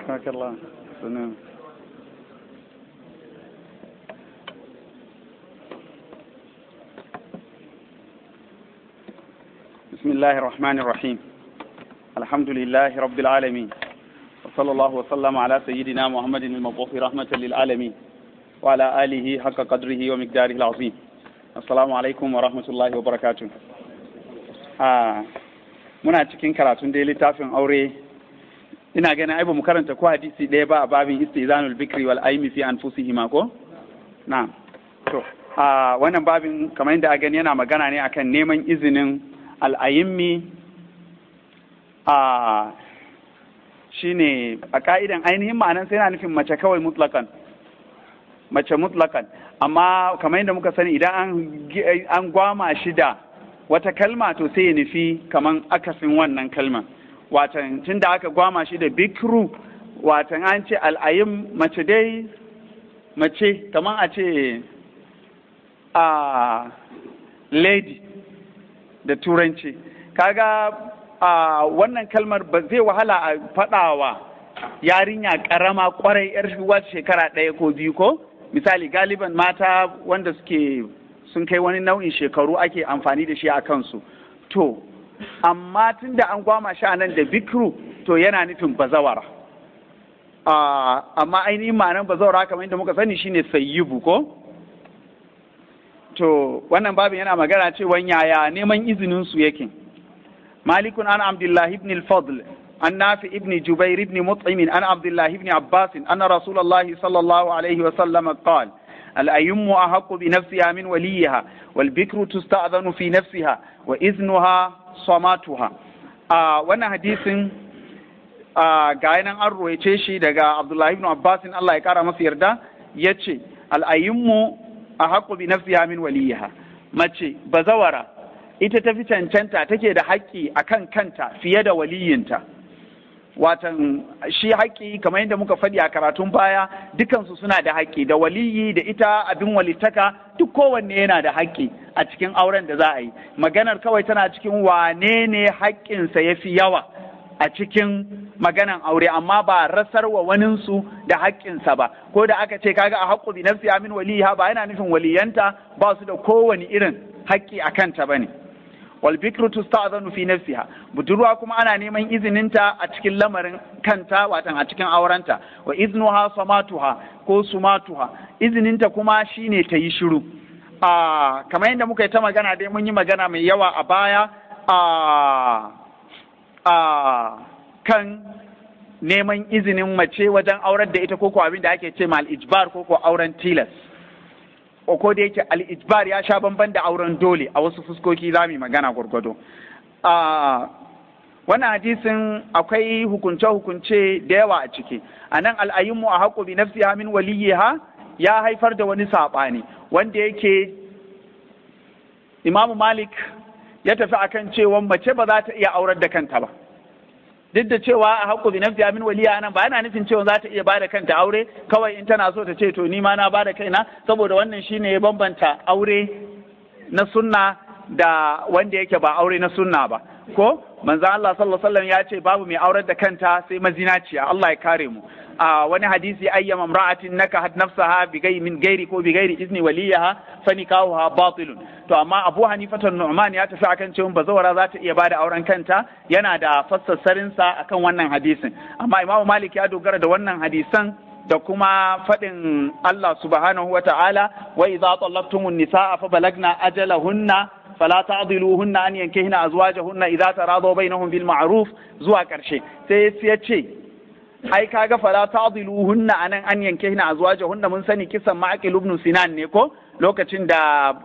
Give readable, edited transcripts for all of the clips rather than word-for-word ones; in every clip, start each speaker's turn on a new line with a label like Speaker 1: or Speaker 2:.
Speaker 1: حياك الله. سلام. بسم الله الرحمن الرحيم. الحمد لله رب العالمين، وصلى الله وسلم على سيدنا محمد المبعوث رحمة للعالمين وعلى آله حق قدره ومقداره العظيم. السلام عليكم ورحمة الله وبركاته. muna cikin karatun da littafin aure. Ina ganin ai ba mu karanta ko hadisi ɗaya ba a babin istizanul bikri wal aimi fi anfusihima ko? Na'am. To, wannan babin kamar yadda a gani yana magana ne akan neman izinin al'ayimmi shine a ka'idan ainihin ma'anan sai yana nufin mace kawai mutlakan. Mace mutlakan. Amma kamar yadda muka sani idan an gwama shi da wata kalma to sai ya nufi kaman akasin wannan kalma. Watan tun da aka gwama shi da bikru, watan an ce al'ayim mace dai mace kaman a ce lady da turanci. Kaga wannan kalmar ba zai wahala a faɗawa yarinya ƙarama ƙwarai 'yar wata shekara ɗaya ko biyu ko? Misali galiban mata wanda sun kai wani nau'in shekaru ake amfani da shi a kansu. To, amma tun da an gwama shi nan da bikru, to yana nufin bazawara. Amma ainihin ma'anar bazawara kamar yadda muka sani shine sayyibu ko? To, wannan babin yana magana cewa yaya neman izinin su yake. Malikun an Abdullah ibn al-Fadl, an Nafi ibn Jubair ibn Mut'im, an Abdullah ibn Abbas, anna Rasulullah sallallahu alaihi wa sallam qala: الأيم أحق بنفسها من وليها والبكر تستأذن في نفسها وإذنها صماتها. wannan hadisin ga nan an ruwaice shi daga Abdullahi ibn Abbas Allah ya kara masa yarda yace al-ayyumu ahqqu bi nafsiha min waliha. Mace bazawara ita tafi cancanta take da haƙƙi akan kanta fiye da waliyinta. Watan shi haƙƙi kamar yadda muka faɗi a karatun baya dukansu suna da haƙƙi, da waliyi da ita abin walittaka duk kowanne yana da haƙƙi a cikin auren da za a yi. Maganar kawai tana cikin wane ne haƙƙinsa ya fi yawa a cikin maganan aure, amma ba rasar wa waninsu da haƙƙinsa ba. Ko da aka ce kaga a haƙƙu bi nafsi amin waliha ba yana nufin waliyanta ba su da kowane irin haƙƙi a kanta ba ne. والبكر تستأذن في نفسها. budurwa kuma ana neman izininta a cikin lamarin kanta watan a cikin aurenta. Wa iznuha samatuha ko sumatuha, izininta kuma shine ta yi shiru. Kamar yadda muka yi ta magana dai mun yi magana mai yawa a baya kan neman izinin mace wajen aurar da ita koko abin da ake ce ma al-ijbar koko auren tilas. Ko da yake al-ijbar ya sha bamban da auren dole a wasu fuskoki za mu magana gwargwado. Wannan hadisin akwai hukunce-hukunce da yawa a ciki. A nan al'ayyinmu a haƙo bi nafsiha min waliyyiha ya haifar da wani saɓani wanda yake Imam Malik ya tafi akan cewa mace ba za ta iya aurar da kanta ba. Duk da cewa a haƙo bi nafsiha min waliya nan ba yana nufin cewa za ta iya bada kanta aure kawai in tana so ta ce to ni ma na bada kaina, saboda wannan shine ya bambanta aure na sunna da wanda yake ba aure na sunna ba. Ko manzo Allah sallallahu alaihi wasallam ya ce babu mai aurar da kanta sai mazinaciya, Allah ya kare mu. Wani hadisi ayyama imra'atin nakahat nafsaha min gairi ko bi gairi izni waliyaha fanikahuha batilun. To amma Abu Hanifa Nu'man ya tafi akan cewa bazawara za ta iya bada auren kanta, yana da fassasarin sa akan wannan hadisin. Amma Imam Malik ya dogara da wannan hadisan da kuma faɗin Allah subhanahu wa ta'ala wa idza tallaqtumun nisaa fa balagna ajalahunna fala ta'diluhunna an yankihna azwajahunna idza taradaw bainahum bil ma'ruf zuwa karshe. Sai ya ce ai kaga fala ta'diluhunna anan an yankihna azwajahunna mun sani kisan Ma'qil ibn Sinan ne ko lokacin da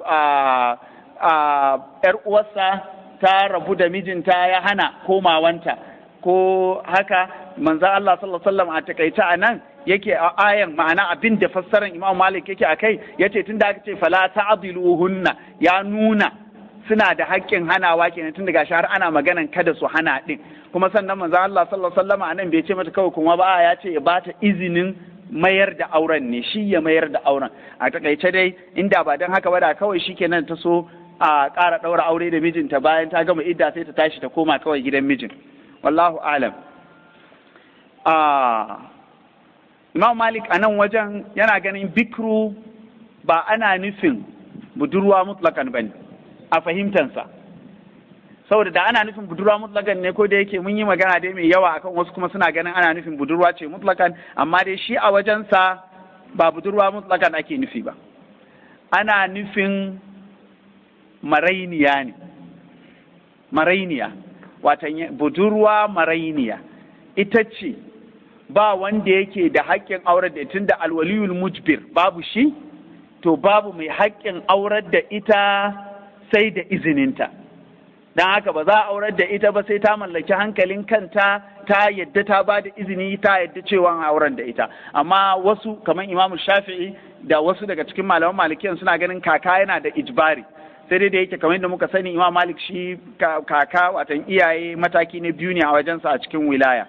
Speaker 1: yar uwarsa ta rabu da mijinta ya hana komawanta ko haka manzo Allah sallallahu alaihi wasallam a takaice anan yake a ayan ma'ana abin da fassaran Imam Malik yake akai yace tunda aka ce fala ta'diluhunna ya nuna suna da haƙƙin hanawa kenan tun daga har ana maganan kada su hana din, kuma sannan manzo Allah sallallahu alaihi wasallam anan bai ce mata kawai kuma ba ya ce ya bata izinin mayar da auren ne, shi ya mayar da auren. A takaice dai inda ba dan haka ba da kawai shikenan ta so a ƙara ɗaura aure da mijinta bayan ta gama idda sai ta tashi ta koma kawai gidan mijin. Wallahu alam. Imam Malik a nan wajen yana ganin bikru ba ana nufin budurwa mutlakan ba ne a fahimtansa, saboda da ana nufin budurwa mutlakan ne ko da yake mun yi magana dai mai yawa akan wasu kuma suna ganin ana nufin budurwa ce mutlakan, amma dai shi a wajensa ba budurwa mutlakan ake nufi ba, ana nufin marainiya ne, marainiya watan budurwa marainiya ita ce ba wanda yake da haƙƙin aurar da tun da alwaliyul mujbir babu shi, to babu mai haƙƙin aurar da ita sai da izininta, don haka ba za a aurar da ita ba sai ta mallaki hankalin kanta, ta yadda ta ba da izini, ta yadda cewa auren da ita. Amma wasu kamar Imam Shafi'i da wasu daga cikin malaman malikiyan suna ganin kaka yana da ijbari, sai dai da yake kamar yadda muka sani Imam Malik shi kaka watan iyaye mataki ne biyu ne a wajensa a cikin wilaya.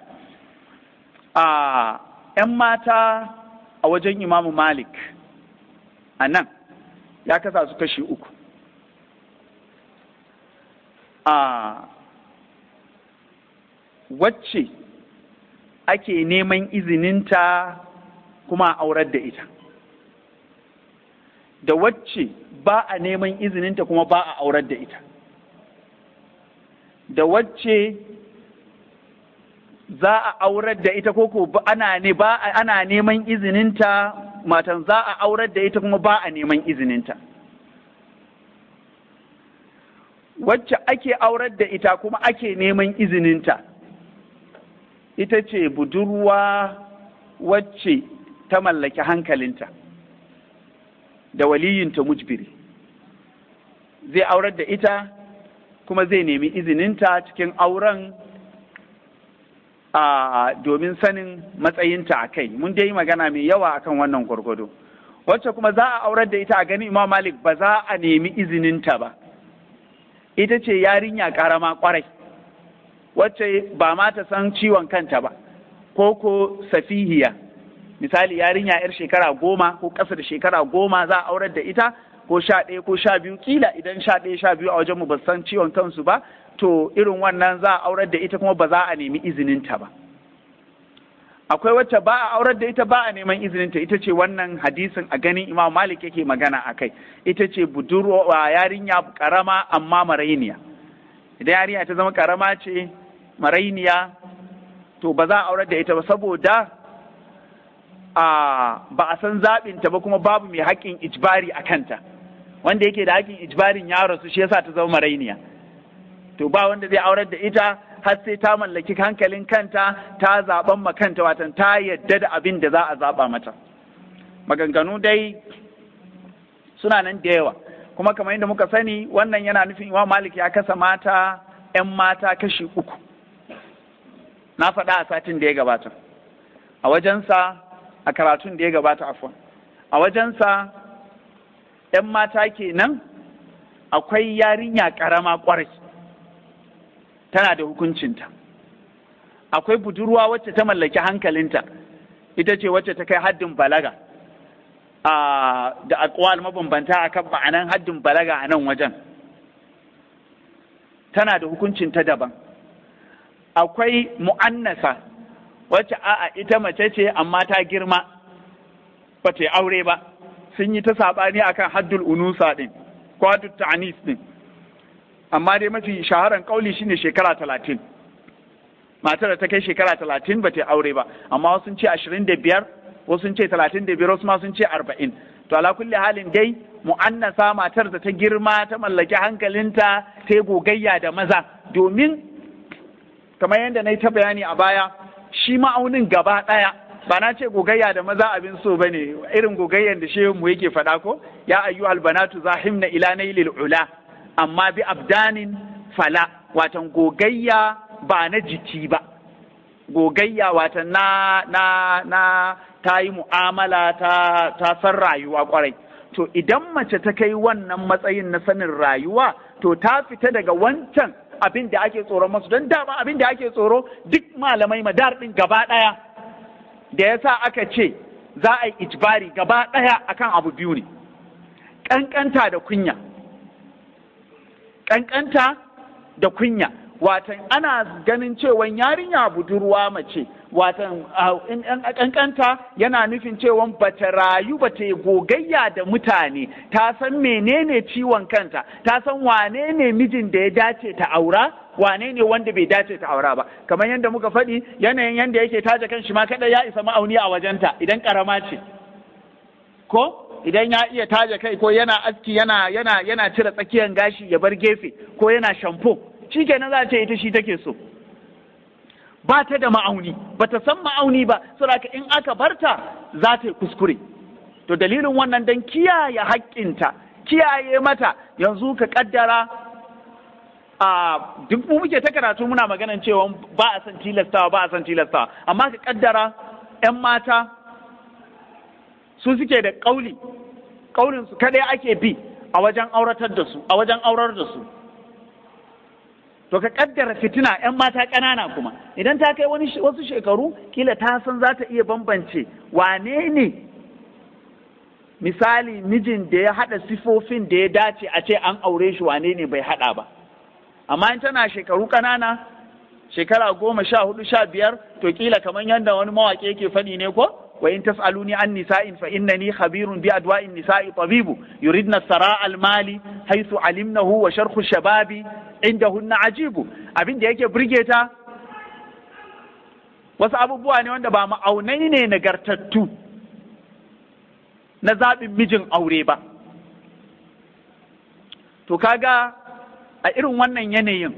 Speaker 1: ‘Yan mata a wajen Imam Malik a nan ya kasa su kashi uku. Wacce ake neman izininta kuma a aurar da ita, da wacce ba a neman izininta kuma ba a aurar da ita, da wacce za a aurar da ita ko ana neman izininta, matan za a aurar da ita kuma ba a neman izininta. Wacce ake aurar da ita kuma ake neman izininta ita ce budurwa wacce ta mallaki hankalinta da waliyinta mujbiri, zai aurar da ita kuma zai nemi izininta cikin auren domin sanin matsayinta a kai. Mun dai yi magana mai yawa akan wannan gwargwado. Wacce kuma za a aurar da ita a gani Imam Malik ba za a nemi izininta ba, ita ce yarinya karama kwarai, wacce ba ma ta san ciwon kanta ba, ko safihiya, misali yarinya 'yar shekara 10 ko ƙasa da shekara 10 za a aurar da ita, ko 11 ko 12, kila idan 11 12 a wajen mu ba san ciwon kansu ba, to irin wannan za a aurar da ita kuma ba za a nemi izininta ba. Akwai wacce ba a aurar da ita ba a neman izininta, ita ce wannan hadisin a ganin Imam Malik yake magana a kai, ita ce budurwa yarinya karama amma marainiya. Idan yarinya ta zama karama ce marainiya to ba za a aurar da ita ba, saboda ba a san zaɓinta ba kuma babu mai haƙƙin ijbari a kanta, wanda yake da haƙƙin ijbarin ya rasu shi yasa ta zama marainiya, to ba wanda zai aurar da ita har sai ta mallaki hankalin kanta, ta zaɓan ma kanta, watan ta yadda da abin da za a zaɓa mata. Maganganu dai suna nan da yawa, kuma kamar yadda muka sani wannan yana nufin Imam Malik ya kasa mata 'yan mata kashi uku. Na faɗa a satin da ya gabata, a wajensa a karatun da ya gabata afwan, a wajensa 'yan mata kenan akwai yarinya ƙarama ƙwarai, tana da hukuncinta. Akwai budurwa wacce ta mallaki hankalinta, ita ce wacce ta kai haddin balaga, da aqwal mabambanta akan ma'anan haddin balaga a nan wajen, tana da hukuncinta daban. Akwai mu'annasa wacce ita mace ce amma ta girma ba ta yi aure ba, sun yi ta saɓani akan haddul unusa ɗin ko haddul ta'anis ɗin, amma dai mafi shaharan kauli shine shekara 30. Matar da ta kai shekara 30 ba ta aure ba, amma wasu sun ce 25, wasu sun ce 35, wasu ma sun ce 40. To ala kulli halin dai mu'annasa matar da ta girma ta mallaki hankalinta, ta yi gogayya da maza, domin kamar yadda na yi ta bayani a baya, shi ma'aunin gaba ɗaya ba na ce gogayya da maza abin so bane, irin gogayyan da shehu mu yake faɗa ko, ya ayyuhal banatu zahimna ila nailil ula amma bi abdanin fala, watan gogayya ba na jiki ba, gogayya watan na ta yi mu'amala ta san rayuwa kwarai. To idan mace ta kai wannan matsayin na sanin rayuwa, to ta fita daga wancan abin da ake tsoro masu, don dama abin da ake tsoro duk malamai madar ɗin gaba ɗaya da yasa aka ce za a yi ijbari gaba ɗaya akan abu biyu ne, ƙanƙanta da kunya. Ƙanƙanta da kunya, watan ana ganin cewa yarinya budurwa mace watan in kankanta yana nufin cewa bata rayu bata yi gogayya da mutane, ta san menene ciwon kanta, ta san wane ne mijin da ya dace ta aura, wane ne wanda bai dace ta aura ba. Kamar yadda muka faɗi, yanayin yadda yake taje kan shi ma kada ya isa ma'auni a wajenta idan karama ce, ko idan ya iya taje kai ko yana aski yana cire tsakiyar gashi ya bar gefe ko yana shampo, shikenan za a ce ita shi take so. Ba ta da ma'auni, ba ta san ma'auni ba, saboda in aka barta za ta yi kuskure. To dalilin wannan dan kiyaye haƙƙinta, kiyaye mata, yanzu ka kaddara duk mu muke ta karatu muna maganan cewa ba a san tilastawa, amma ka kaddara 'yan mata su suke da ƙaunin su kadai ake bi a wajen aurar da su. To ka kaddara fitina 'yan mata ƙanana kuma idan ta kai wasu shekaru kila ta san za ta iya bambance wane ne misali mijin da ya haɗa sifofin da ya dace a ce an aure shi, wane ne bai haɗa ba. Amma in tana shekaru ƙanana, shekara 10, 14, 15, to kila kamar yadda wani mawaƙi yake faɗi ne ko wa in tas'aluni an nisa'in fa innani khabirun bi adwa'in nisa'i tabibu yuridna sara' al-mali haythu alimnahu wa sharhu shababi indahunna ajibu. Abin da yake burge ta wasu abubuwa ne wanda ba ma'aunai ne nagartattu na zaɓin mijin aure ba. To kaga a irin wannan yanayin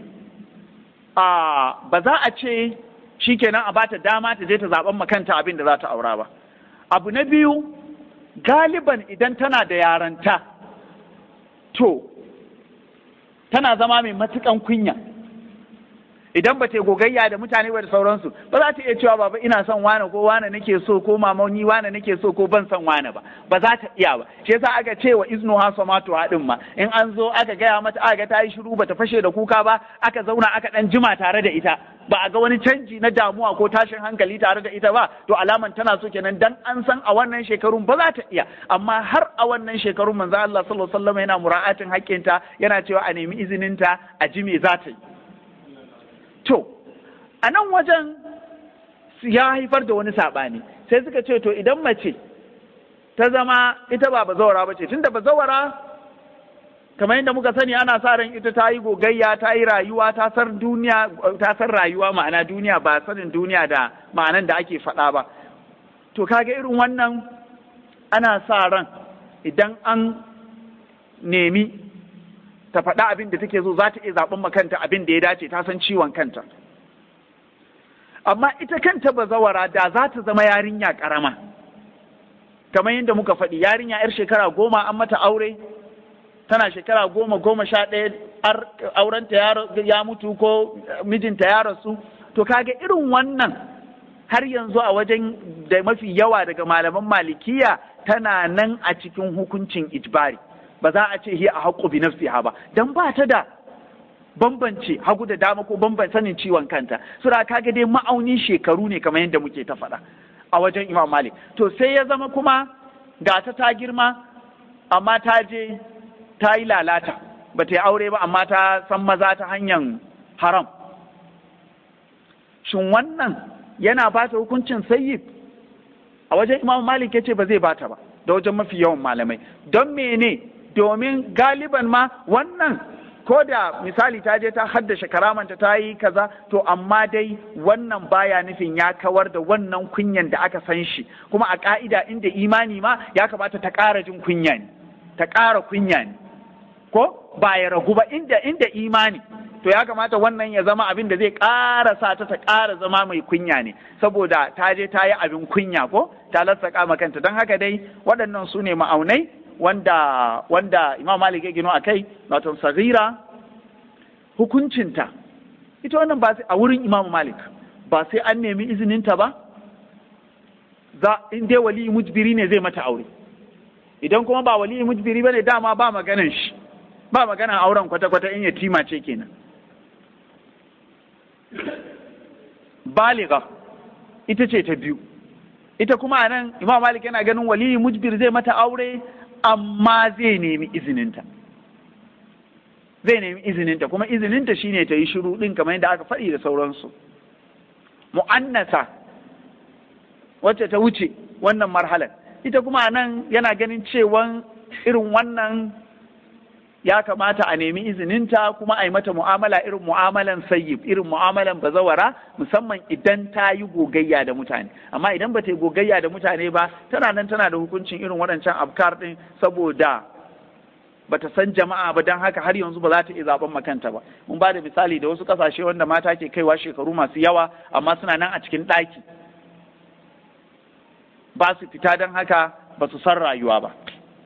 Speaker 1: ba za a ce shikenan a bata dama ta je ta zaɓen makanta abin da za ta aura ba. Abu na biyu, galiban idan tana da yaranta to tana zama mai matukan kunya. Idan ba ta gogayya da mutane ba da sauransu, ba za ta iya cewa baba ina son wane ko wane nake so ko mama ni wane nake so ko ban son wane ba za ta iya ba. Shi yasa aka ce wa iznu hasamatu hadin ma, in an zo aka gaya mata aka ga ta yi shiru bata fashe da kuka ba, aka zauna aka dan jima tare da ita, ba a ga wani canji na damuwa ko tashin hankali tare da ita ba, to alaman tana so kenan, dan an san a wannan shekarun ba za ta iya. Amma har a wannan shekarun manzo Allah sallallahu alaihi wasallam yana mura'atin haƙƙinta, yana cewa a nemi izininta a ji me za ta yi. To, a nan wajen ya haifar da wani saɓani, sai suka ce to idan mace ta zama ita ba bazawara ba ce, tunda bazawara kamar yadda muka sani ana sa ran ita ta yi gogayya, ta yi rayuwa, ta san rayuwa, ma'ana duniya ba sanin duniya da ma'anan da ake faɗa ba. To kaga irin wannan ana sa ran idan an nemi ta faɗa abin da take so za ta iya zaɓen makanta abin da ya dace, ta san ciwon kanta. Amma ita kanta bazawara da za ta zama yarinya ƙarama, kamar yadda muka faɗi, yarinya 'yar shekara 10 an mata aure, tana shekara 10, 11 aurenta ya mutu ko mijinta ya rasu, to kaga irin wannan har yanzu a wajen da mafi yawa daga malaman malikiya tana nan a cikin hukuncin ijbari. Ba za a ce hi a haƙo bi nafsiha ba, dan ba ta da bambance hagu da dama ko bambance sanin ciwon kanta. Sura kaga dai ma'aunin shekaru ne kamar yadda muke ta faɗa a wajen Imam Malik. To sai ya zama kuma ga ta girma amma ta je ta yi lalata, ba ta yi aure ba amma ta san maza ta hanyar haram. Shin wannan yana ba ta hukuncin sayyid? A wajen Imam Malik ya ce ba zai ba ta ba, da wajen mafi yawan malamai. Don mene? Domin galiban ma wannan ko da misali ta je ta haddashe karamanta ta yi kaza, to amma dai wannan baya nufin ya kawar da wannan kunyan da aka san shi. Kuma a ka'ida inda imani ma ya kamata ta ƙara jin kunya ne, ta ƙara kunya ne, ko ba ya ragu ba. Inda imani to ya kamata wannan ya zama abin da zai ƙara sa ta ƙara zama mai kunya ne, saboda ta je ta yi abin kunya ko ta lassaka makanta. Don haka dai waɗannan su ne ma'aunai wanda Imam Malik ya gino a kai. Wato sagira hukuncinta ita wannan ba sai a wurin Imam Malik ba sai an nemi izininta ba, in dai wali mujbiri ne zai mata aure. Idan kuma ba wali mujbiri bane, dama ba maganan shi, ba maganan auren kwata-kwata, in yatima ce kenan. Baliga ita ce ta biyu, ita kuma nan Imam Malik yana ganin wali mujbir zai mata aure amma zai nemi izininta, kuma izininta shine ta yi shiru din kamar yadda aka faɗi da sauransu. Mu'annasa wacce ta wuce wannan marhalar. Ita kuma nan yana ganin cewa irin wannan ya kamata a nemi izininta kuma a yi mata mu'amala irin mu'amalan sayyib, irin mu'amalan bazawara, musamman idan ta yi gogayya da mutane. Amma idan ba ta yi gogayya da mutane ba, tana nan tana da hukuncin irin waɗancan afkar ɗin, saboda ba ta san jama'a ba, don haka har yanzu ba za ta iya zaɓen makanta ba. Mun ba da misali da wasu ƙasashe wanda mata ke kaiwa shekaru masu yawa amma suna nan a cikin ɗaki ba su fita, don haka ba su san rayuwa ba.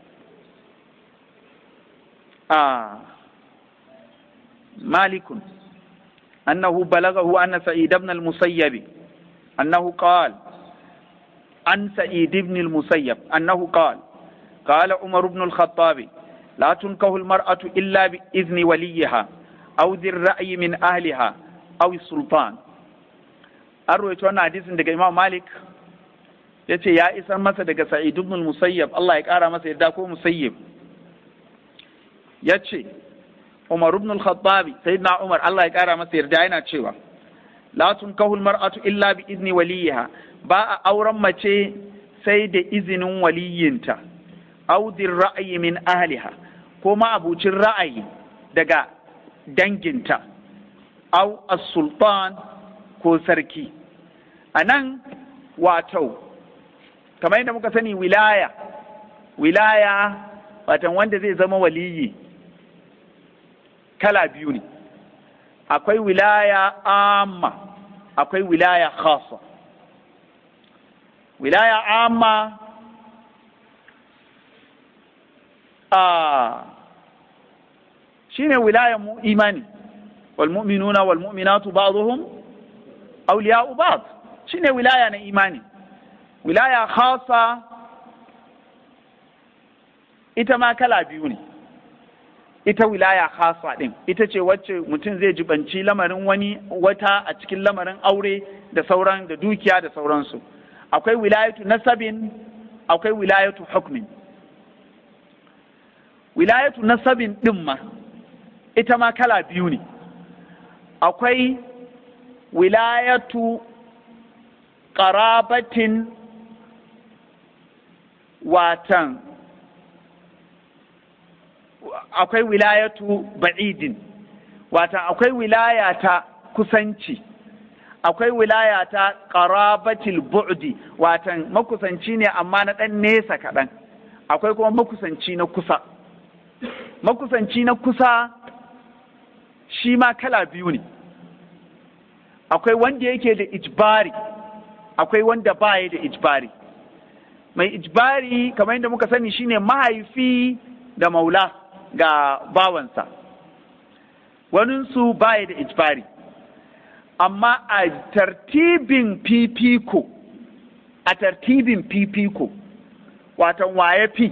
Speaker 1: مالك أنه بلغه أن سعيد بن المسيب أنه قال عن سعيد بن المسيب أنه قال عمر بن الخطاب لا تنكه المرأة إلا بإذن وليها أو ذي الرأي من أهلها أو السلطان. أرويت أن حديث عند إمام مالك yace ya isar masa daga Sa'id ibn al-Musayyab, Allah ya kara masa yadda, ko Musayyib, yace Umar ibn al-Khattab, sayyidina Umar Allah ya kara masa yarda, yana cewa la tunkahu al-mar'atu illa bi izni waliha, ba a auren mace sai da izinin waliyinta, aw dir ra'yi min ahliha, ko ma abucin ra'ayi daga danginta, aw as-sultan, ko sarki. Anan wato kamar yadda muka sani wilaya watan wanda zai zama waliyi kala biyu ne, akwai wilaya amma, akwai wilaya khassa. Wilaya amma shine wilayan mu imani, wal mu'minuna wal mu'minatu ba'dhum awliya'u ba'd, shine wilaya na imani. Wilaya khassa ita ma kala biyu ne. Ita wilaya khassa din ita ce wacce mutum zai jibanci lamarin wata a cikin lamarin aure da sauran da dukiya da sauransu. Akwai wilayatu nasabin, akwai wilayatu hukmin. Wilayatu nasabin din ma ita ma kala biyu ne. Akwai wilayatu qarabatin, watan akwai wilayatu ba'idin, watan akwai wilaya ta kusanci, akwai wilaya ta qarabatil bu'di, watan makusanci ne amma na ɗan nesa kaɗan, akwai kuma makusanci na kusa. Makusanci na kusa shi ma kala biyu ne, akwai wanda yake da ijbari, akwai wanda baya da ijbari. Mai ijbari kamar yadda muka sani shine mahaifi da maula ga bawansa, waninsu baya da ijbari. Amma a tartibin fifiko, watan waye fi,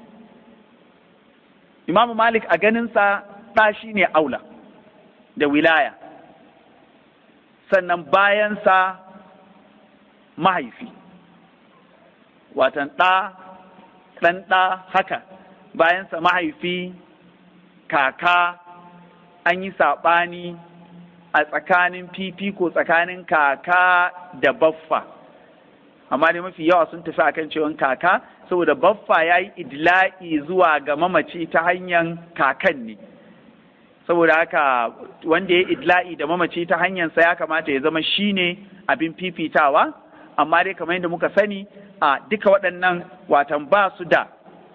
Speaker 1: Imam Malik a ganinsa ɗa shi ne aula da wilaya, sannan bayansa mahaifi, watan ɗan ɗa haka, bayansa mahaifi, kaka. An yi saɓani a tsakanin fifiko tsakanin kaka da baffa, amma dai mafi yawa sun tafi akan cewa kaka, saboda baffa ya yi idla'i zuwa ga mamaci ta hanyar kakan ne, saboda haka wanda ya yi idla'i da mamaci ta hanyarsa ya kamata ya zama shine abin fifitawa. Amma dai kamar yadda muka sani a duka waɗannan watan ba su da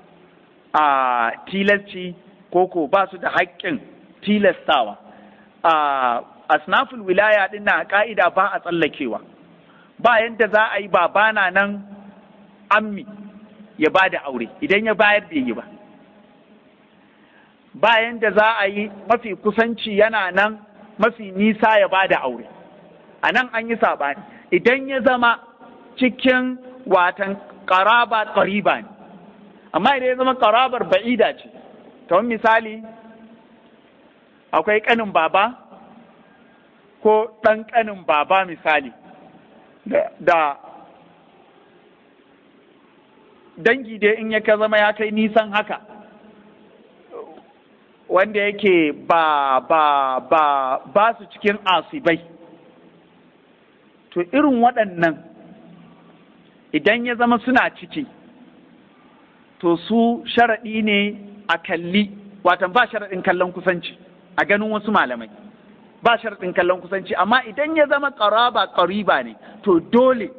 Speaker 1: tilasci koko ba su da haƙƙin tilastawa. Asnaful wilaya ɗin na ƙa'ida ba a tsallakewa, ba yadda za a yi babana nan ammi ya ba da aure idan ya bayar da yi ba, ba yadda za a yi mafi kusanci yana nan mafi nisa ya ba da aure. A nan an yi saɓani, idan ya zama cikin watan ƙaraba ƙariba ne, amma idan ya zama ƙarabar ba'ida ce, kamar misali akwai ƙanin baba ko ɗan ƙanin baba misali, da dangi dai in ya zama ya kai nisan haka, wanda yake ba su cikin asibai, to irin waɗannan idan ya zama suna ciki to su sharaɗi ne a kalli, watan ba sharaɗin kallon kusanci a ganin wasu malamai, ba sharaɗin kallon kusanci, amma idan ya zama ƙariba ne to dole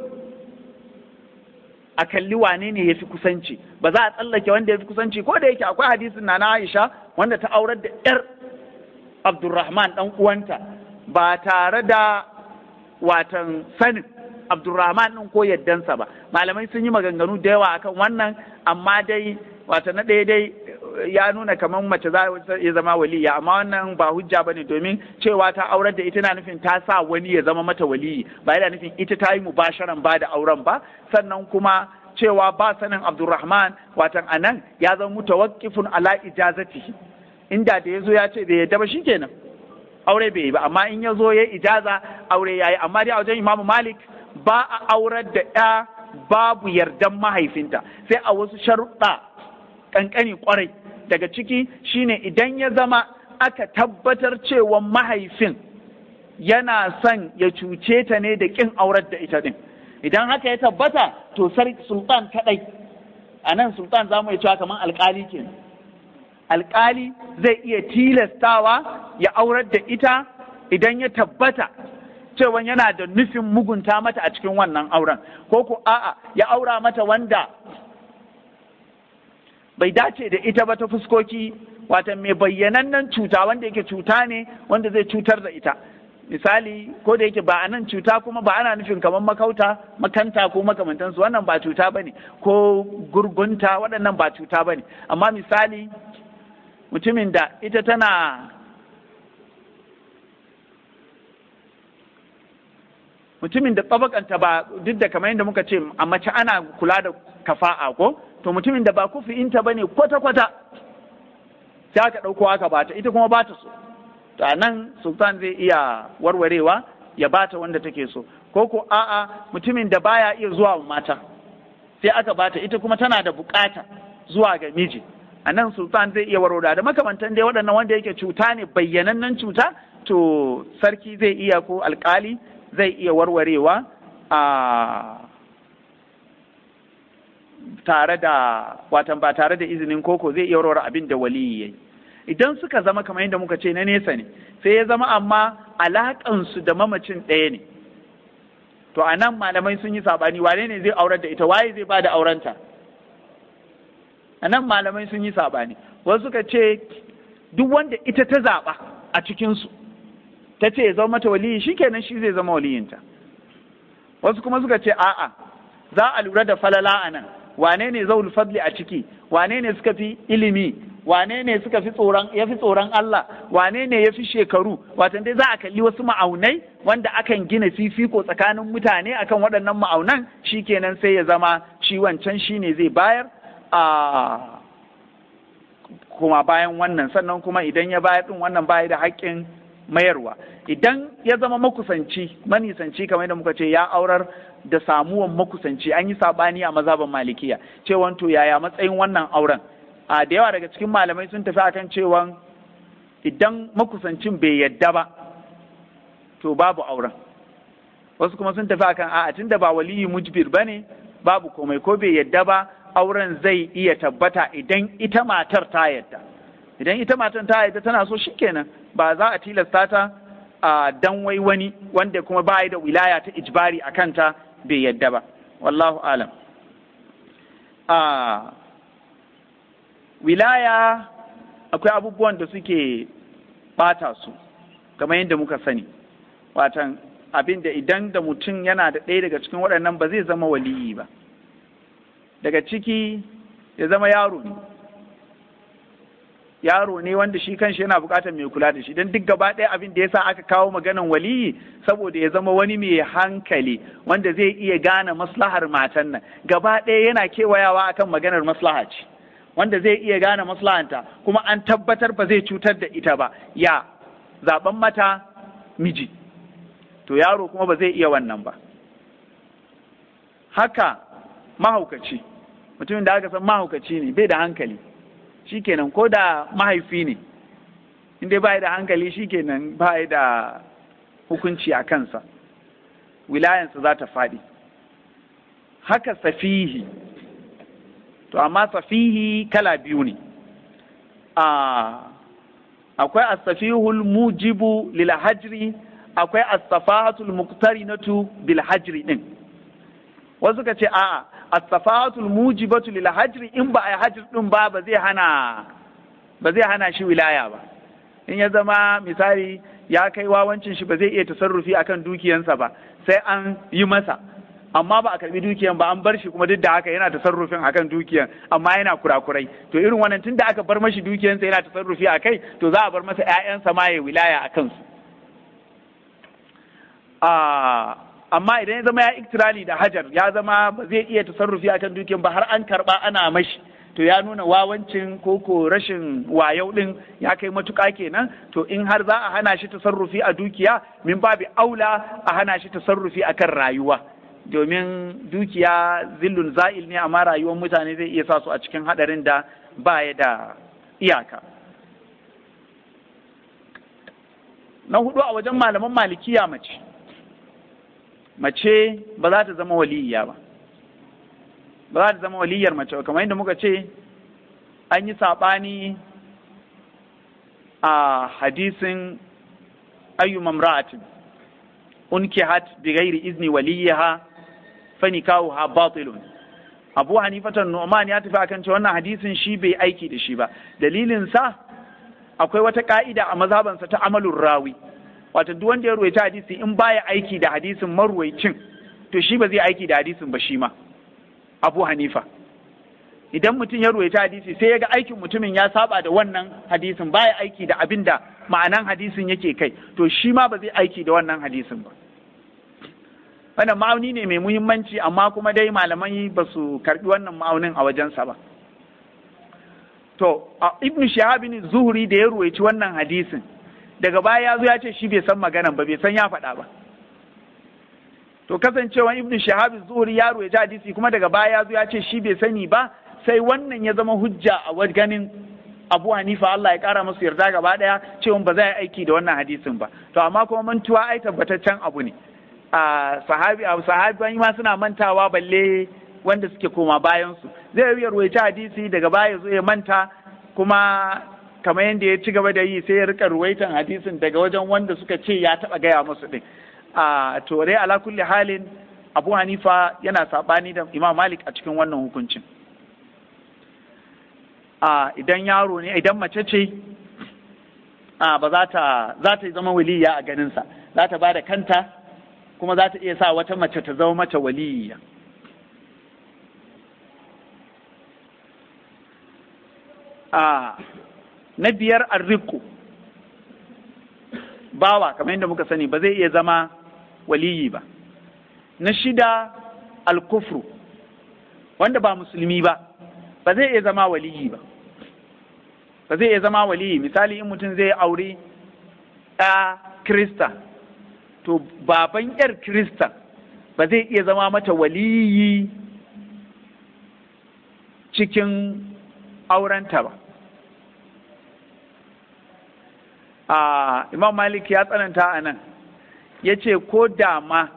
Speaker 1: a kalli wane ne ya fi kusanci, ba za a tsallake wanda ya fi kusanci, ko da yake akwai hadisin na Aisha wanda ta aurar da ‘yar Abdurrahman ɗan uwanta ba tare da watan sanin Abdurrahman ɗin ko yaddansa ba. Malamai sun yi maganganu da yawa akan wannan, amma dai wata na ɗaya dai ya nuna kamar mace za ya zama waliya, amma wannan ba hujja bane, domin cewa ta aurar da ita na nufin ta sa wani ya zama mata waliyi, ba yana nufin ita ta yi mubasharan ba da auren ba. Sannan kuma cewa ba sanin Abdurrahman watan anan ya zama mutawaqqifun ala ijazatihi, inda da yazo ya ce bai yadda ba shikenan aure bai yi ba, amma in yazo ya ijaza aure yayi. Amma dai a wajen Imam Malik ba a aurar da ya babu yardan mahaifinta sai a wasu sharuɗa kankani kwarai. Daga ciki shine idan ya zama aka tabbatar cewa mahaifin yana son ya cuce ta ne da kin aurar da ita din, idan haka ya tabbata to sultan kadai, a nan sultan za mu iya cewa kamar alkali kenan, alkali zai iya tilastawa ya aurar da ita idan ya tabbata cewa yana da nufin mugunta mata a cikin wannan auren, ko ko a'a ya aura mata wanda bai dace da ita ba ta fuskoki, wata mai bayyanannen cuta wanda yake cuta ne wanda zai cutar da ita. Misali, ko da yake ba a nan cuta kuma ba ana nufin kamar makanta ko makamantansu, wannan ba cuta ba ne, ko gurgunta, waɗannan ba cuta ba ne. Amma misali, mutumin da ita tana mutumin da tsabakanta ba, duk da kamar yadda muka ce a mace ana kula da kafa'a ko, to mutumin da ba kufi'inta bane kwata-kwata sai aka ɗauko aka bata, ita kuma bata so, to a nan sultan zai iya warwarewa ya bata wanda take so. Ko ko a'a mutumin da baya iya zuwa mata sai aka bata, ita kuma tana da bukata zuwa ga miji, a nan sultan zai iya warware da makamantan dai waɗannan wanda yake cuta ne, bayyanannen cuta, to sarki zai iya ko alkali zai iya warwarewa a tare da watan ba tare da izinin koko, zai iya warware abin da waliyi yayi. Idan suka zama kamar yadda muka ce na nesa ne, sai ya zama amma alaƙansu da mamacin ɗaya ne, to a nan malamai sun yi saɓani wane ne zai aurar da ita, waye zai ba da aurenta. A nan malamai sun yi saɓani, wasu suka ce duk wanda ita ta zaɓa a cikinsu ta ce ya zama mata waliyi shikenan shi zai zama waliyinta. Wasu kuma suka ce a'a, za a lura da falala a nan, wane ne zaul fadli a ciki, wane ne suka fi ilimi, wane ne suka fi tsoron Allah, wane ne ya fi shekaru, watan dai za a kalli wasu ma'aunai wanda akan gina fifiko tsakanin mutane akan waɗannan ma'aunan, shikenan sai ya zama shi wancan shi ne zai bayar a kuma bayan wannan. Sannan kuma idan ya bayar din wannan baya da haƙƙin mayarwa. Idan ya zama makusanci manisanci kamar yadda muka ce ya aurar da samuwan makusanci, an yi sabani a mazhaban malikiya cewan to yaya matsayin wannan auren. A da yawa daga cikin malamai sun tafi akan cewan idan makusancin bai yadda ba to babu auren, wasu kuma sun tafi akan a'a tunda ba waliyi mujbir bane babu komai, ko bai yadda ba auren zai iya tabbata idan ita matar ta yadda. Idan ita matar ta yadda tana so shikenan, ba za a tilasta ta a dan wai wani wanda kuma ba da wilaya ta ijbari a kanta bai yadda ba. Wallahu alam. Wilaya akwai abubuwan da suke bata su kamar yadda muka sani, watan abin da idan da mutum yana da ɗaya daga cikin waɗannan ba zai zama waliyi ba. Daga ciki ya zama yaro ne wanda shi kanshi yana buƙatar mai kula da shi, don duk gaba ɗaya abin da yasa aka kawo maganan waliyi saboda ya zama wani mai hankali wanda zai iya gane maslahar matan nan. Gaba ɗaya yana kewayawa akan maganar maslaha ce, wanda zai iya gane maslahanta kuma an tabbatar ba zai cutar da ita ba, ya zaben mata miji, to yaro kuma ba zai iya wannan ba. Haka mahaukaci, mutumin da aka san mahaukaci ne bai da hankali, shikenan ko da mahaifi ne inda bai da hankali shikenan bai da hukunci a kansa, wilayansa za ta faɗi. haka safihi. To amma safihi kala biyu ne. Akwai as-safihul mujibu lil hajri, akwai as-safahatul muqtarinatu bil hajri din. Wasu ka ce a'a as-safahatul mujibatu lil hajri in ba a hajr din ba ba zai hana shi wilaya ba. In ya zama misali ya kai wawancin shi ba zai iya tasarrufi akan dukiyansa ba sai an yi masa, amma ba a karbi dukiyan ba an bar shi kuma duk da haka yana tasarrufin akan dukiyan amma yana kurakurai, to irin wannan tunda aka bar mashi dukiyansa yana tasarrufi akai to za a bar masa ƴaƴansa ma ya wilaya akan su. Amma idan ya zama ya iktirali da hajar ya zama ba zai iya tasarrufi akan dukiyan ba har an karba ana mashi, to ya nuna wawancin ko rashin wayau din ya kai matuƙa kenan. To in har za a hana shi tasarrufi a dukiya, min babu aula a hana shi tasarrufi akan rayuwa, domin dukiya zillun za'il ne amma rayuwar mutane zai iya sa su a cikin hadarin da baya da iyaka. Na hudu a wajen malaman malikiya mace ba za ta zama waliyya ba za ta zama waliyyar mace ba, kamar yadda muka ce an yi saɓani a hadisin ayyu mamra'atin unkihat bi ghairi izni waliyha fanikahuha batilun. Abu Hanifatan Nu'man ya tafi akan cewa wannan hadisin shi bai aiki da shi ba. Dalilin sa akwai wata ka'ida a mazhabansa ta amalur rawi, wato duk wanda ya ruwaita hadisi in baya aiki da hadisin marwaicin to shi ba zai aiki da hadisin ba shi ma. Abu Hanifa idan mutum ya ruwaita hadisi sai ya ga aikin mutumin ya saba da wannan hadisin baya aiki da abin da ma'anan hadisin yake kai, to shi ma ba zai aiki da wannan hadisin ba. Wannan ma'auni ne mai muhimmanci amma kuma dai malamai ba su karbi wannan ma'aunin a wajensa ba. To Ibn Shihab bin Zuhri da ya ruwaici wannan hadisin daga baya ya zo ya ce shi bai san maganan ba, bai san ya faɗa ba. To kasancewa Ibn Shihab Zuhri ya ruwaici hadisi kuma daga baya ya zo ya ce shi bai sani ba, sai wannan ya zama hujja a ganin Abu Hanifa Allah ya kara masu yarda gaba daya cewa ba za a aiki da wannan hadisin ba. To amma kuma mantuwa ai tabbataccen abu ne. Sahabi ma suna mantawa balle wanda suke koma bayan su. Zai yi ruwaita hadisi daga baya zo ya manta, kuma kamar yadda ya ci gaba da yi sai ya rika ruwaitan hadisin daga wajen wanda suka ce ya taba gaya musu din. To dai ala kulli halin Abu Hanifa yana sabani da Imam Malik a cikin wannan hukuncin. Idan yaro ne, idan mace ce ba za ta zama waliya a ganinsa, za ta ba da kanta kuma za ta iya sa wata mace ta zama mata waliya. Na biyar arriku, bawa kamar yadda muka sani ba zai iya zama waliyi ba. Na shida alkufru, wanda ba musulmi ba zai iya zama waliyi ba zai iya zama waliyi. Misali in mutum zai aure ɗa Kirista, to baban ƴar Kirista ba zai iya zama mata waliyi cikin aurenta ba. Imam Malik ya tsananta a nan, ya ce ko dama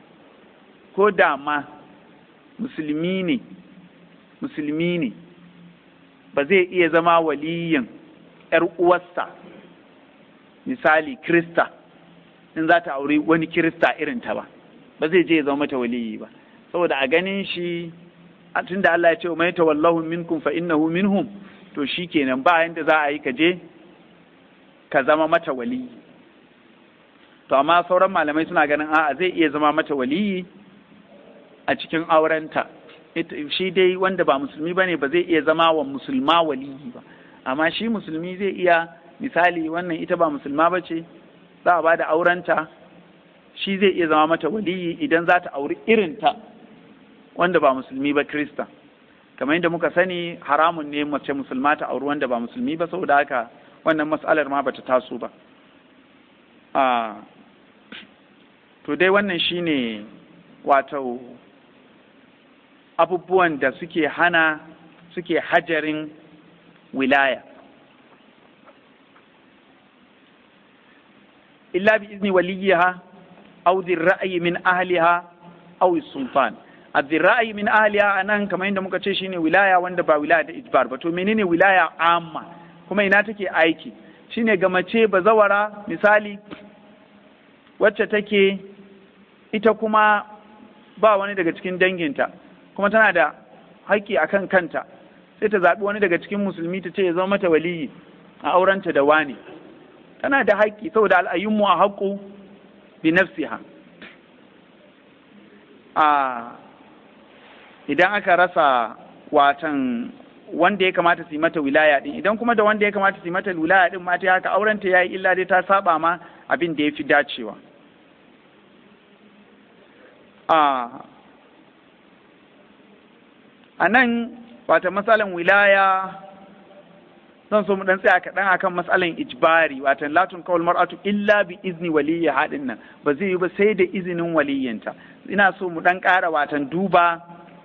Speaker 1: musulmi ne ba zai iya zama waliyin ‘yar uwarsa, misali Kirista, in za ta auri wani Kirista irinta ba zai je ya zama mata waliyi ba, saboda a ganin shi tunda Allah ya ce mai tawallahu minkum fa innahu minhum, to shi kenan ba yanda za a yi ka je ka zama mata waliyi. To amma sauran malamai suna ganin a'a zai iya zama mata waliyi a cikin aurenta. Shi dai wanda ba musulmi bane ba zai iya zama wa musulma waliyi ba, amma shi musulmi zai iya, misali wannan ita ba musulma ba ce, za a ba da aurenta, shi zai iya zama mata waliyi idan za ta auri irinta wanda ba musulmi ba Kirista. Kamar yadda muka sani haramun ne mace musulma ta auri wanda ba musulmi ba, saboda haka wannan mas'alar ma bata taso ba. To dai wannan shine wato abubuwan da suke hajarin wilaya. Illa bi izni waliyiha aw dhir ra'yi min ahliha aw sultan. ra'ayi min ahliya anan kamar yadda muka ce shine wilaya wanda ba wilaya da ijbar ba. To menene wilaya amma kuma ina take aiki? Shine ga mace bazawara misali wacce take ita kuma ba wani daga cikin danginta kuma tana da haƙƙi akan kanta, sai ta zaɓi wani daga cikin musulmi ta ce ya zama mata waliyi a aurenta da wani. Tana da haƙƙi saboda al'ayyunmu a haƙƙu bi nafsiha. Idan aka rasa watan wanda ya kamata su yi mata wilaya din, idan kuma da wanda ya kamata su yi mata wilaya din ma ta haka aurenta ya yi illa dai ta saba ma abin da ya fi dacewa. A nan wata matsalan wilaya zan so mu dan tsaya kaɗan akan matsalan ijbari, watan latun kawal mar'atu illa bi izni waliyya haɗin nan ba zai yi ba sai da izinin waliyyanta. Ina so mu dan ƙara watan duba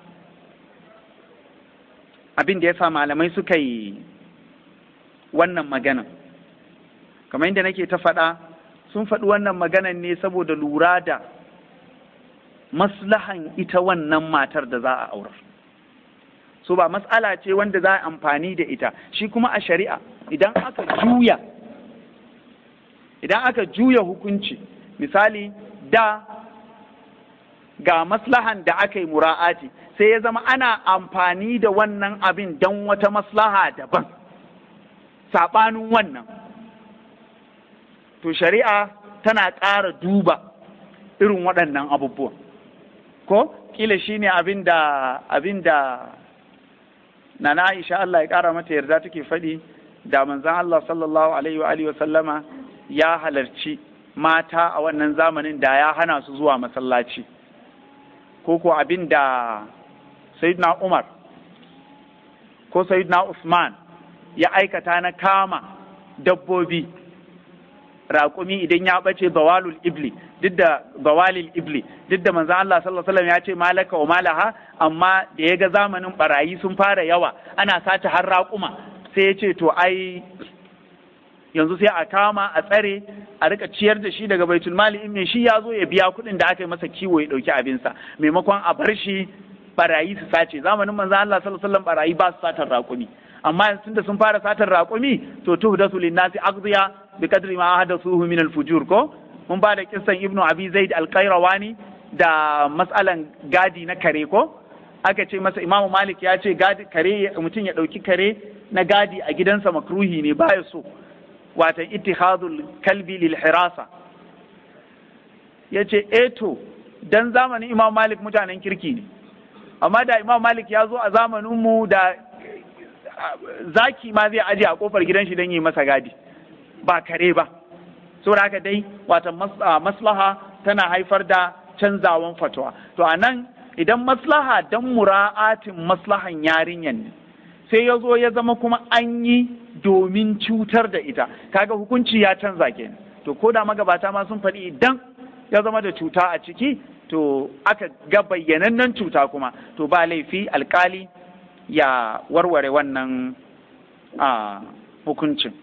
Speaker 1: abin da ya sa malamai suka yi wannan maganan. Kamar yadda nake ta faɗa, sun faɗi wannan maganan ne saboda lura da maslahan ita wannan matar da za a aurar. So ba matsala ce wanda za a amfani da ita. Shi kuma a shari'a idan aka juya hukunci, misali da ga maslahan da aka yi mura'ati sai ya zama ana amfani da wannan abin don wata maslaha daban saɓanin wannan, to shari'a tana ƙara duba irin waɗannan abubuwan. Ko kila shine abin da Nana Aisha Allah ya ƙara mata yarda take faɗi, da manzon Allah sallallahu alaihi wa alihi wa sallama ya halarci mata a wannan zamanin da ya hana su zuwa masallaci. Ko abin da Sayyidina Umar ko Sayyidina Usman ya aikata na kama dabbobi, raƙumi idan ya ɓace zawalil ibli duk da manzon Allah sallallahu alaihi wasallam ya ce malaka wa malaha, amma da ya ga zamanin barayi sun fara yawa ana sace har raƙuma, sai ya ce to ai yanzu sai a kama a tsare a rika ciyar da shi daga baitul mali in me shi ya zo ya biya kuɗin da aka yi masa kiwo ya ɗauki abinsa, maimakon a bar shi barayi su sace. Zamanin manzon Allah sallallahu alaihi wasallam barayi ba su satar raƙumi, amma yanzu tunda sun fara satar raƙumi to tuhdasu linnasi aqdiya bi kadri ma ahdathuhu min al-fujur. Ko mun ba da kissan Ibnu Abi Zaid al-Qayrawani da matsalan gadi na kare. Ko aka ce masa Imam Malik ya ce gadi kare, mutum ya ɗauki kare na gadi a gidansa makruhi ne, baya so, wata ittihadul kalbi lil hirasa. Yace to dan zamanin Imam Malik mutanen kirki ne, amma da Imam Malik ya zo a zamanin mu da zaki ma zai aje a kofar gidan shi don yi masa gadi, ba kare ba. Saboda haka dai wata maslaha tana haifar da canzawan fatwa. To a nan idan maslaha dan mura'atin maslahan yarinyan ne sai ya zo ya zama kuma an yi domin cutar da ita, kaga hukunci ya canza kenan. To ko da magabata ma sun faɗi idan ya zama da cuta a ciki, to aka ga bayyanannen cuta kuma, to ba laifi alkali ya warware wannan hukuncin.